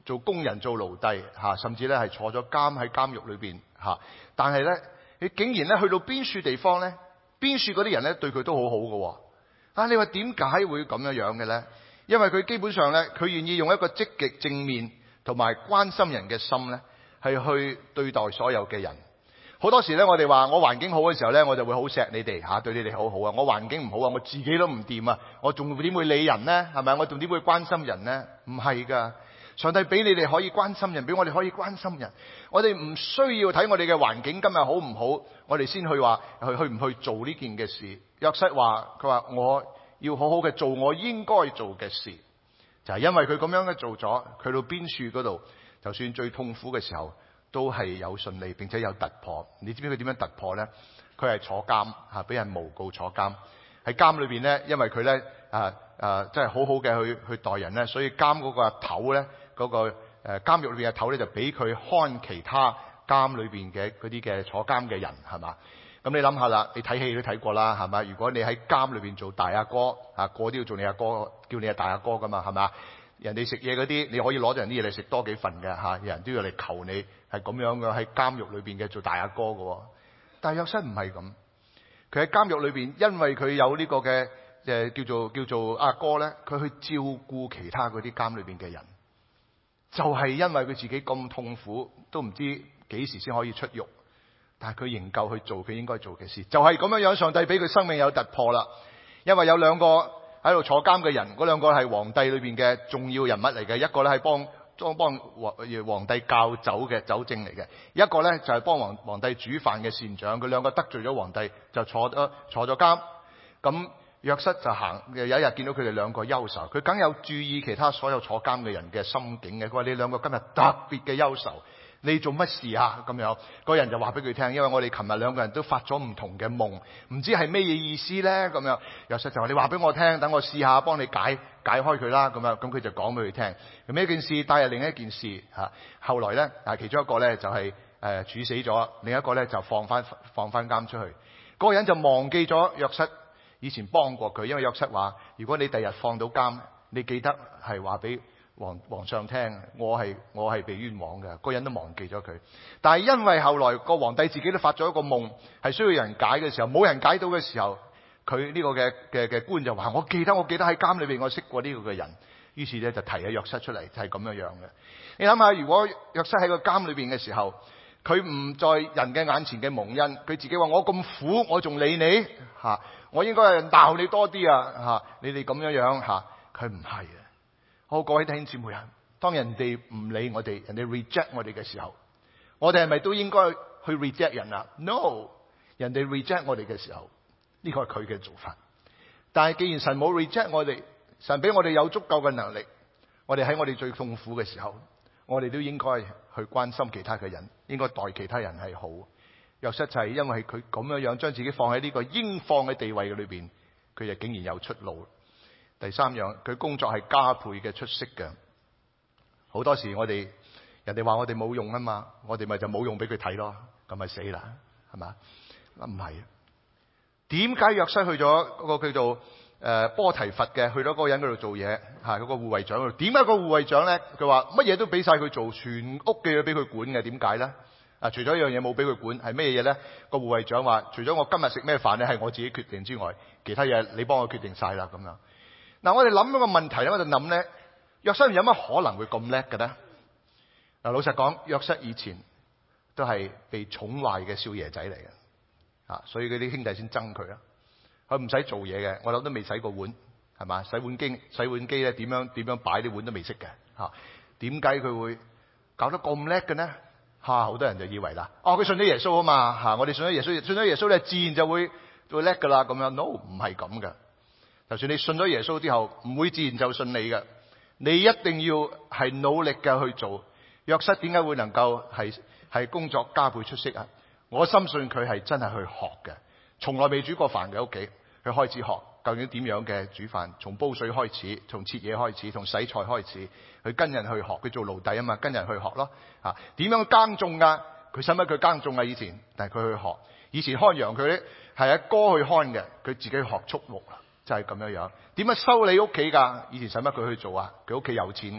做工人、做奴隸吓，甚至咧係坐咗監喺監獄裏邊吓。但係咧，你竟然咧去到邊處地方咧，邊處嗰啲人咧對佢都好好嘅。啊，你話點解會咁樣樣嘅咧？因為佢基本上咧，佢願意用一個積極正面同埋關心人嘅心咧，係去對待所有嘅人。好多時咧，我哋話我環境好嘅時候咧，我就會好錫你哋吓，對你哋好好啊。我環境唔好啊，我自己都唔掂啊，我仲點會理人呢？係咪？我仲點會關心人呢？唔係噶，上帝俾你哋可以關心人，俾我哋可以關心人。我哋唔需要睇我哋嘅環境今日好唔好，我哋先去話去去唔去做呢件嘅事。約瑟話佢話我要好好嘅做我應該做嘅事，就係因為佢咁樣嘅做咗，佢到邊處嗰度，就算最痛苦嘅時候，都係有順利，並且有突破。你知唔知佢點樣突破咧？佢係坐監吓，俾人誣告坐監。喺監裏邊咧，因為佢咧啊啊，即係好好嘅去去待人咧，所以監嗰個頭咧，嗰個誒監獄裏邊嘅頭咧，就俾佢看其他監裏邊嘅嗰啲嘅坐監嘅人，係嘛？咁你諗下啦，你睇戲都睇過啦，係嘛？如果你喺監裏邊做大阿哥啊，個都要做你阿哥，叫你阿大阿哥噶嘛，係嘛？人哋食嘢嗰啲，你可以攞咗人啲嘢嚟食多幾份嘅吓，人都要嚟求你，係咁樣嘅，喺監獄裏邊嘅做大阿哥嘅。但係約瑟唔係咁，佢喺監獄裏邊，因為佢有呢個嘅誒叫做叫做阿哥咧，佢去照顧其他嗰啲監裏邊嘅人，就係因為佢自己咁痛苦，都唔知幾時先可以出獄，但係佢仍舊去做佢應該做嘅事，就係咁樣樣，上帝俾佢生命有突破啦。因為有兩個喺度坐監嘅人，嗰兩個係皇帝裏邊嘅重要人物嚟嘅，一個咧係幫幫幫皇帝教酒嘅酒政嚟嘅，一個咧就係幫皇皇帝煮飯嘅膳長。佢兩個得罪咗皇帝，就坐咗坐咗監。咁約瑟就行，有一日見到佢哋兩個憂愁，佢梗有注意其他所有坐監嘅人嘅心境嘅。佢話你兩個今日特別嘅憂愁，你做乜事啊？咁樣，嗰人就話俾佢聽，因為我哋琴日兩個人都發咗唔同嘅夢，唔知係咩嘢意思咧？咁樣，約瑟就話你話俾我聽，等我試下幫你解解開佢啦。咁樣，咁佢就講俾佢聽，咁一件事帶入另一件事吓。後來咧，啊其中一個咧就係誒處死咗，另一個咧就放翻放翻監出去。嗰個人就忘記咗約瑟以前幫過佢，因為約瑟話：如果你第日放到監，你記得係話俾皇皇上聽，我係我係被冤枉嘅。個人都忘記咗佢，但係因為後來個皇帝自己都發咗一個夢，係需要人解嘅時候，冇人解到嘅時候，佢呢個嘅嘅嘅官就話：我記得我記得喺監裏邊我識過呢個嘅人。於是咧就提咗約瑟出嚟，就係咁樣樣嘅。你諗下，如果約瑟喺個監裏邊嘅時候，佢唔在人嘅眼前嘅蒙恩，佢自己話：我咁苦，我仲理你吓？我應該係鬧你多啲啊吓！你哋咁樣樣吓，佢唔係啊。好，各位弟兄姊妹啊，當人哋唔理我哋，人哋 reject 我哋嘅時候，我哋係咪都應該去 reject 人啊 ？No， 人哋 reject 我哋嘅時候，呢個係佢嘅做法。但係既然神冇 reject 我哋，神俾我哋有足夠嘅能力，我哋喺我哋最痛苦嘅時候，我哋都應該去關心其他嘅人，應該待其他人係好。約瑟就係因為佢咁樣樣將自己放喺呢個應放嘅地位嘅裏邊，佢就竟然有出路。第三樣，佢工作係加倍嘅出色嘅。好多時我哋人哋話我哋冇用啊嘛，我哋咪就冇用俾佢睇咯，咁咪死啦，係嘛？唔係，點解約瑟去咗嗰個叫做誒波提乏嘅，去咗嗰個人嗰度做嘢吓，嗰個護衛長嗰度？點解個護衛長咧？佢話乜嘢都俾晒佢做，全屋嘅嘢俾佢管嘅？點解咧？啊，除咗一樣嘢冇俾佢管，係咩嘢咧？個護衛長話：除咗我今日食咩飯咧係我自己決定之外，其他嘢你幫我決定晒啦咁樣。嗱，我哋諗一個問題咧，我就諗咧，約瑟有乜可能會咁叻嘅咧？嗱，老實講，約瑟以前都係被寵壞嘅少爺仔嚟嘅，啊，所以嗰啲兄弟先憎佢啦。佢唔使做嘢嘅，我諗都未洗過碗，係嘛？洗碗機洗碗機咧點樣點樣擺啲碗都未識嘅，吓，點解佢會搞得咁叻嘅呢？吓、啊，好多人就以為啦，哦，佢信咗耶穌啊嘛，吓，我哋信咗耶穌，信咗耶穌咧，自然就會就會叻噶啦，咁樣 no 唔係咁嘅。就算你信咗耶穌之後，唔會自然就信你嘅，你一定要係努力嘅去做。約瑟點解會能夠係係工作加倍出色啊？我深信佢係真係去學嘅，從來未煮過飯嘅屋企，佢開始學究竟點樣嘅煮飯，從煲水開始，從切嘢開始，從洗菜開始，佢跟人去學，佢做奴隸啊嘛，跟人去學咯。啊，點樣耕種噶？佢使乜佢耕種啊？以前，但係佢去學。以前看羊佢咧係阿哥去看嘅，佢自己去學畜牧，就係咁樣樣。點樣修理屋企噶？以前使乜佢去做啊？佢屋企有錢嘅，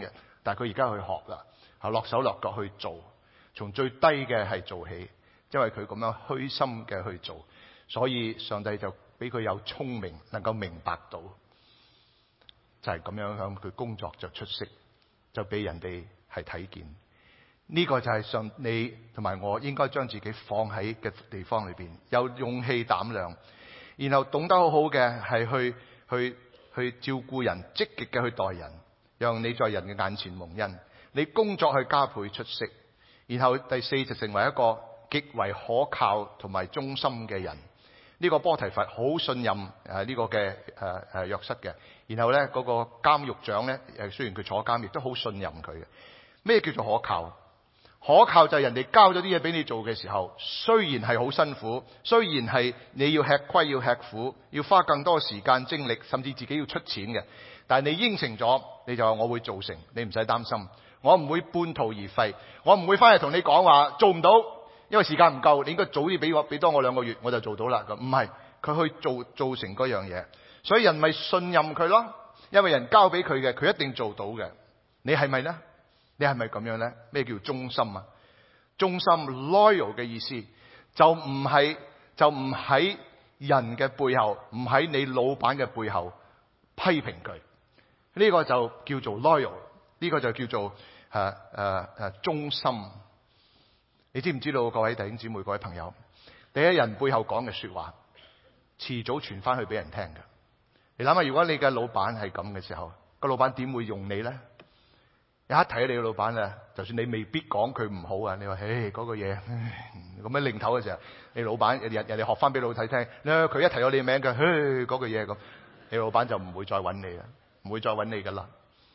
但係佢而家去學啦，係落手落腳去做，從最低嘅係做起，因為佢咁樣虛心嘅去做，所以上帝就俾佢有聰明，能夠明白到，就係咁樣向佢工作就出色，就俾人哋係睇見。呢個就係上你同埋我應該將自己放喺嘅地方裏邊，有勇氣膽量，然後懂得好好嘅係去去去照顧人，積極嘅去待人，讓你在人嘅眼前蒙恩。你工作去加倍出色，然後第四就成為一個極為可靠同埋忠心嘅人。呢個波提乏好信任誒呢個嘅誒誒約瑟嘅，然後咧嗰個監獄長咧誒雖然佢坐監，亦都好信任佢嘅。咩叫做可靠？可靠就係人哋交咗啲嘢俾你做嘅時候，雖然係好辛苦，雖然係你要吃虧要吃苦，要花更多時間精力，甚至自己要出錢嘅，但係你應承咗，你就話我會做成，你唔使擔心，我唔會半途而廢，我唔會翻嚟同你講話做唔到，因為時間唔夠，你應該早啲俾我，俾多我兩個月我就做到啦。咁唔係，佢去做做成嗰樣嘢，所以人咪信任佢咯，因為人交俾佢嘅，佢一定做到嘅。你係咪呢？你係咪咁樣呢？咩叫忠心啊？忠心 loyal 嘅意思就唔係就唔喺人嘅背後，唔喺你老闆嘅背後批評佢，呢個就叫做 loyal， 呢個就叫做誒誒誒忠心。你知唔知道各位弟兄姊妹、各位朋友，第一人背後講嘅說話，遲早傳翻去俾人聽嘅。你諗下，如果你嘅老闆係咁嘅時候，個老闆點會用你呢？一睇你個老闆咧，就算你未必講佢唔好啊，你話唉嗰個嘢咁樣擰頭嘅時候，你老闆人人哋學翻俾老細聽，咧佢一提到你名嘅，唉嗰個嘢咁，你老闆就唔會再揾你啦，唔會再揾你噶啦。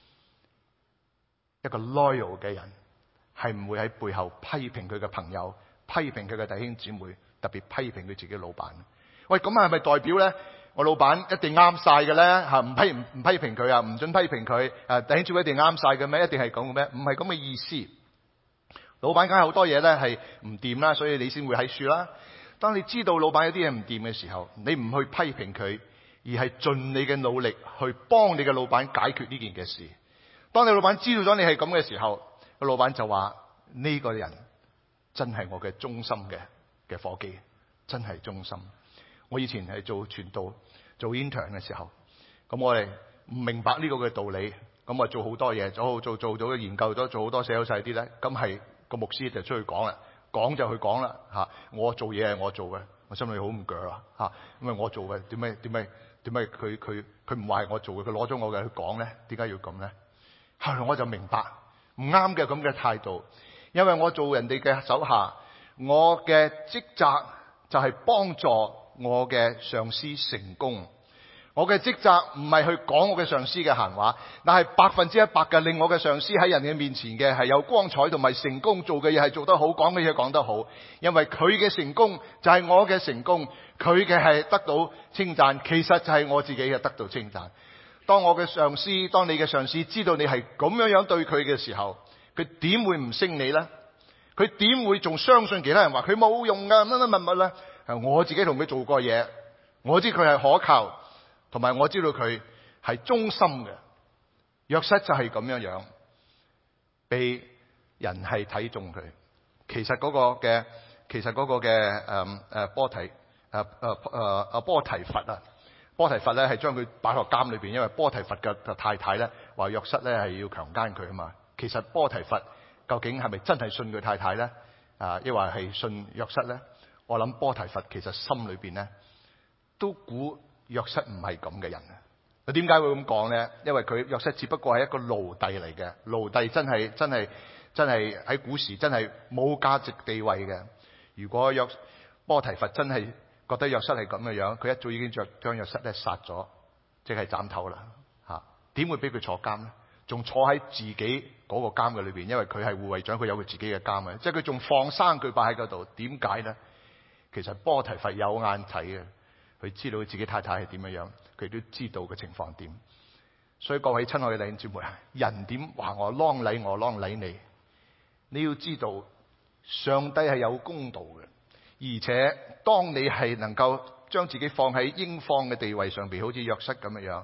一個 loyal 嘅人係唔會喺背後批評佢嘅朋友，批評佢嘅弟兄姊妹，特別批評佢自己老闆。喂，咁係咪代表咧？我老闆一定啱晒嘅咧吓，唔批唔唔批評佢啊，唔准批評佢誒，弟兄姊妹一定啱晒嘅咩？一定係咁嘅咩？唔係咁嘅意思。老闆梗係好多嘢咧係唔掂啦，所以你先會喺樹啦。當你知道老闆有啲嘢唔掂嘅時候，你唔去批評佢，而係盡你嘅努力去幫你嘅老闆解決呢件嘅事。當你老闆知道咗你係咁嘅時候，個老闆就話呢個人真係我嘅忠心嘅嘅夥計，真係忠心。我以前係做傳道、做 intern 嘅時候，咁我哋唔明白呢個嘅道理，咁啊做好多嘢，做做做咗研究咗，做好多寫好晒啲咧，咁係個牧師就出去講啦，講就去講啦嚇。我做嘢係我做嘅，我心裏好唔鋸啊嚇，因為我做嘅點解點解點解佢佢佢唔話係我做嘅，佢攞咗我嘅去講咧，點解要咁咧？後來我就明白唔啱嘅咁嘅態度，因為我做人哋嘅手下，我嘅職責就係幫助我嘅上司成功。我嘅職責唔係去講我嘅上司嘅閒話，但係百分之一百嘅令我嘅上司喺人嘅面前嘅係有光彩同埋成功，做嘅嘢係做得好，講嘅嘢講得好。因為佢嘅成功就係我嘅成功，佢嘅係得到稱讚，其實就係我自己嘅得到稱讚。當我嘅上司，當你嘅上司知道你係咁樣樣對佢嘅時候，佢點會唔升你呢？佢點會仲相信其他人話佢冇用噶乜乜乜乜呢？我自己同佢做過嘢，我知佢係可靠，同埋我知道佢係忠心嘅。約瑟就係咁樣樣，被人係睇中佢。其實嗰個嘅，其實嗰個嘅誒誒波提誒誒誒誒波提乏啊，波提乏咧係將佢擺落監裏邊，因為波提乏嘅太太咧話約瑟咧係要強姦佢啊嘛。其實波提乏究竟係咪真係信佢太太咧？啊，抑或係信約瑟咧？我諗波提乏其實心裏邊咧都估約瑟唔係咁嘅人啊！佢點解會咁講咧？因為佢約瑟只不過係一個奴隸嚟嘅，奴隸真係真係真係喺古時真係冇價值地位嘅。如果約波提乏真係覺得約瑟係咁嘅樣，佢一早已經將將約瑟咧殺咗，即係斬頭啦吓！點會俾佢坐監咧？仲坐喺自己嗰個監嘅裏邊，因為佢係護衛長，佢有佢自己嘅監嘅，即係佢仲放生佢擺喺嗰度。點解咧？其實波提乏有眼睇嘅，佢知道佢自己太太係點樣樣，佢都知道嘅情況點。所以各位親愛嘅弟兄姊妹，人點話我啷禮我啷禮你？你要知道上帝係有公道嘅，而且當你係能夠將自己放喺應放嘅地位上邊，好似約瑟咁樣樣，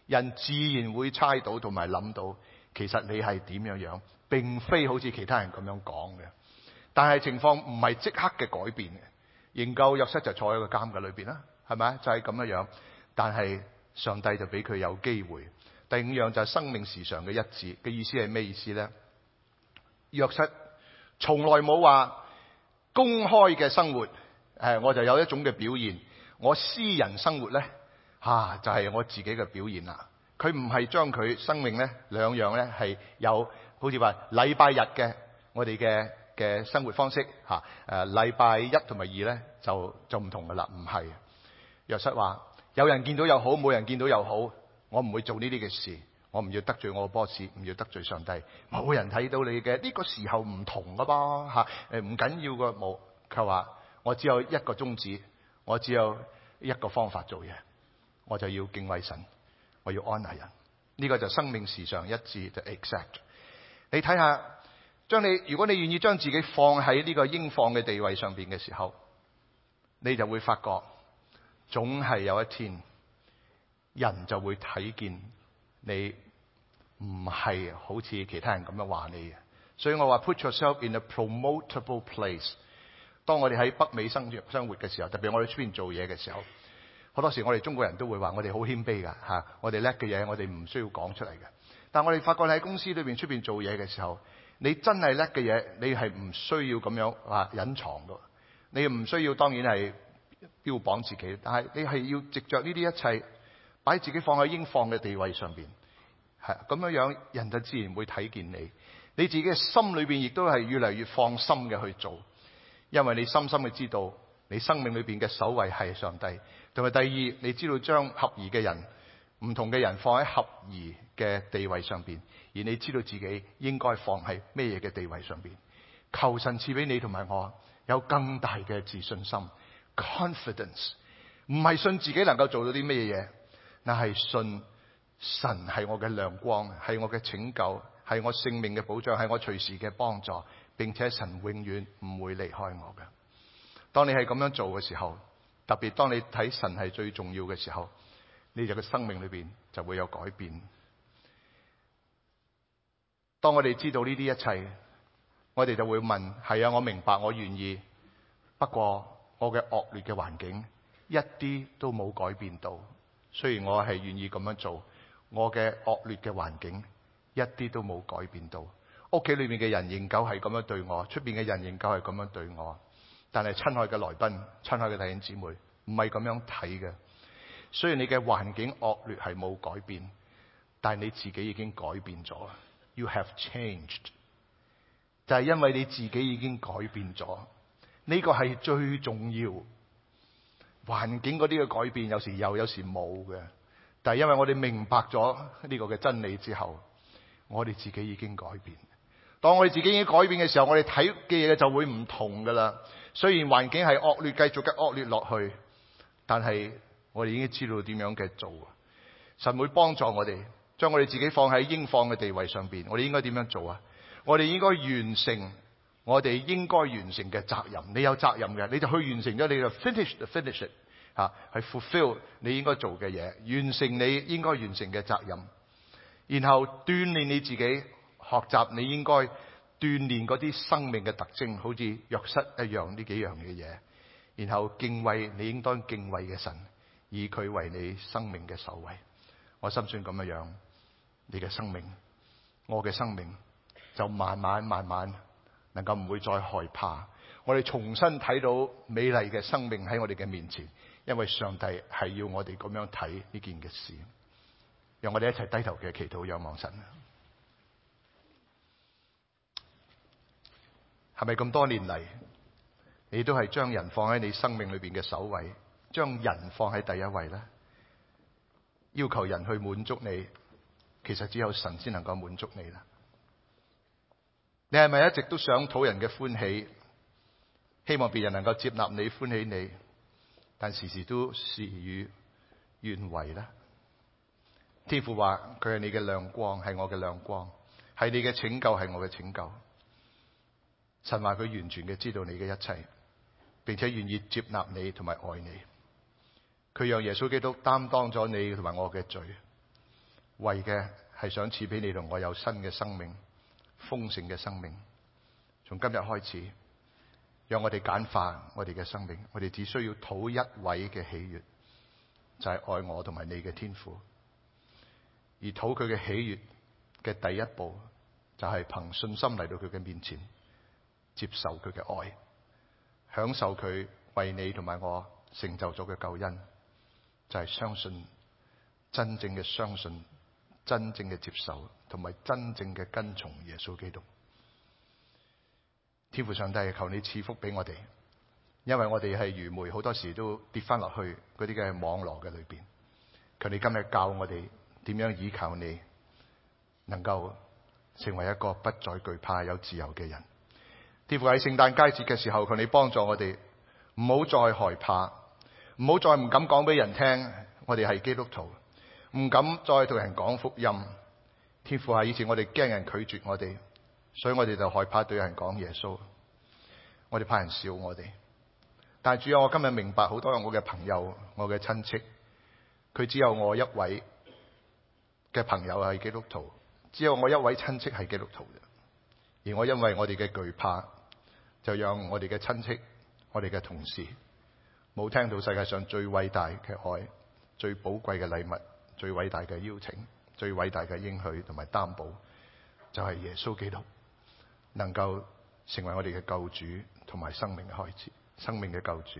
人自然會猜到同埋諗到，其實你係點樣樣，並非好似其他人咁樣講嘅。但係情況唔係即刻嘅改變嘅。營救約瑟就坐喺個監嘅裏邊啦，係咪？就係咁樣樣。但係上帝就俾佢有機會。第五樣就係生命時常嘅一致嘅意思係咩意思咧？約瑟從來冇話公開嘅生活，誒，我就有一種嘅表現。我私人生活咧，吓、啊、就係、是、我自己嘅表現啦。佢唔係將佢生命咧兩樣咧係有，好似話禮拜日嘅我哋嘅嘅生活方式吓，誒禮拜一同埋二咧就就唔同噶啦，唔係。約瑟話有人見到又好，冇人見到又好，我唔會做呢啲嘅事，我唔要得罪我嘅 boss， 唔要得罪上帝。冇人睇到你嘅呢、這個時候唔同噶噃吓，誒唔緊要噶，冇。佢話我只有一個宗旨，我只有一個方法做嘢，我就要敬畏神，我要安慰人。呢、這個就生命時常一致，就 exact。你睇下，將你如果你願意將自己放喺呢個應放嘅地位上邊嘅時候，你就會發覺，總係有一天，人就會睇見你唔係好似其他人咁樣話你嘅。所以我話 put yourself in a promotable place。當我哋喺北美生生活嘅時候，特別我哋出邊做嘢嘅時候，好多時我哋中國人都會話我哋好謙卑噶吓，我哋叻嘅嘢我哋唔需要講出嚟嘅。但我哋發覺你喺公司裏邊出邊做嘢嘅時候，你真係叻嘅嘢，你係唔需要咁樣啊隱藏噶。你唔需要當然係標榜自己，但係你係要藉着呢啲一切，擺自己放喺應放嘅地位上邊，係咁樣樣，人就自然會睇見你。你自己嘅心裏邊亦都係越嚟越放心嘅去做。因為你深深嘅知道，你生命裏邊嘅首位係上帝，同埋第二，你知道將合宜嘅人、唔同嘅人放喺合宜嘅地位上邊，而你知道自己應該放喺咩嘢嘅地位上邊。求神賜俾你同埋我有更大嘅自信心 ，confidence， 唔係信自己能夠做到啲咩嘢，那係信神係我嘅亮光，係我嘅拯救，係我性命嘅保障，係我隨時嘅幫助。並且神永遠唔會離開我嘅。當你係咁樣做嘅時候，特別當你睇神係最重要嘅時候，你就嘅生命裏邊就會有改變。當我哋知道呢啲一切，我哋就會問：係啊，我明白，我願意。不過我嘅惡劣嘅環境一啲都冇改變到。雖然我係願意咁樣做，我嘅惡劣嘅環境一啲都冇改變到。屋企裏面嘅人仍舊係咁樣對我，出邊嘅人仍舊係咁樣對我。但係親愛嘅來賓、親愛嘅弟兄姊妹，唔係咁樣睇嘅。雖然你嘅環境惡劣係冇改變，但係你自己已經改變咗。You have changed， 就係因為你自己已經改變咗。呢個係最重要。環境嗰啲嘅改變有時有，有時冇嘅。但係因為我哋明白咗呢個嘅真理之後，我哋自己已經改變。當我哋自己已經改變嘅時候，我哋睇嘅嘢就會唔同噶啦。雖然環境係惡劣，繼續嘅惡劣落去，但係我哋已經知道點樣嘅做。神會幫助我哋，將我哋自己放喺應放嘅地位上邊。我哋應該點樣做啊？我哋應該完成我哋應該完成嘅責任。你有責任嘅，你就去完成咗，你就 finish the finish it 吓，去 fulfill 你應該做嘅嘢，完成你應該完成嘅責任，然後鍛煉你自己。學習你應該鍛煉嗰啲生命嘅特徵，好似約瑟一樣呢幾樣嘅嘢，然後敬畏你應當敬畏嘅神，以佢為你生命嘅首位。我深信咁樣樣，你嘅生命，我嘅生命就慢慢慢慢能夠唔會再害怕。我哋重新睇到美麗嘅生命喺我哋嘅面前，因為上帝係要我哋咁樣睇呢件嘅事。讓我哋一齊低頭嘅祈禱仰望神。係咪咁多年嚟，你都係將人放喺你生命裏邊嘅首位，將人放喺第一位咧？要求人去滿足你，其實只有神先能夠滿足你啦。你係咪一直都想討人嘅歡喜，希望別人能夠接納你、歡喜你，但時時都事與願違咧？天父話佢係你嘅亮光，係我嘅亮光，係你嘅拯救，係我嘅拯救。神話佢完全嘅知道你嘅一切，並且願意接納你同埋愛你。佢讓耶穌基督擔當咗你同埋我嘅罪， 為嘅係想賜俾你同我有新嘅生命，豐盛嘅生命。從今日開始，讓我哋簡化我哋嘅生命，我哋只需要討一位嘅喜悅，就係愛我同埋你嘅天父。而討佢嘅喜悅嘅第一步，就係憑信心嚟到佢嘅面前，接受佢嘅愛，享受佢為你同埋我成就咗嘅救恩，就係相信，真正嘅相信，真正嘅接受，同埋真正嘅跟從耶穌基督。天父上帝，求你賜福俾我哋，因為我哋係愚昧，好多時都跌翻落去嗰啲嘅網絡嘅裏邊。求你今日教我哋點樣依靠你，能夠成為一個不再懼怕、有自由嘅人。天父，喺聖誕佳節嘅時候，求你幫助我哋，唔好再害怕，唔好再唔敢講俾人聽我哋係基督徒，唔敢再同人講福音。天父啊，以前我哋驚人拒絕我哋，所以我哋就害怕對人講耶穌，我哋怕人笑我哋。但係主啊，我今日明白，好多我嘅朋友、我嘅親戚，佢只有我一位嘅朋友係基督徒，只有我一位親戚係基督徒嘅。而我因為我哋嘅懼怕，就讓我哋嘅親戚、我哋嘅同事冇聽到世界上最偉大嘅愛、最寶貴嘅禮物、最偉大嘅邀請、最偉大嘅應許同埋擔保，就係耶穌基督能夠成為我哋嘅救主同埋生命嘅開始，生命嘅救主。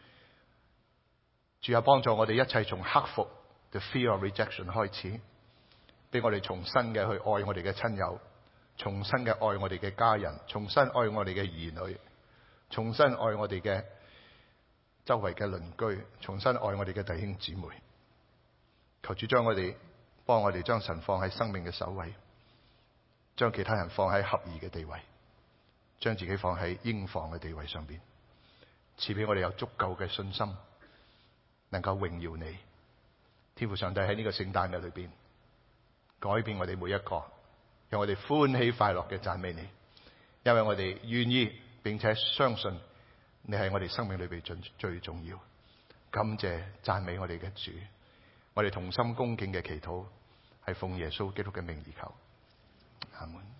主啊，幫助我哋一切從克服 the fear of rejection 開始，俾我哋重新嘅去愛我哋嘅親友，重新嘅愛我哋嘅家人，重新愛我哋嘅兒女，重新愛我哋嘅周圍嘅鄰居，重新愛我哋嘅弟兄姊妹。求主將我哋幫我哋將神放喺生命嘅首位，將其他人放喺合宜嘅地位，將自己放喺應放嘅地位上邊，賜俾我哋有足夠嘅信心，能夠榮耀你。天父上帝，喺呢個聖誕嘅裏邊，改變我哋每一個，讓我哋歡喜快樂嘅讚美你，因為我哋願意並且相信你係我哋生命裏邊最最重要。感謝讚美我哋嘅主，我哋同心恭敬嘅祈禱係奉耶穌基督嘅名而求，阿門。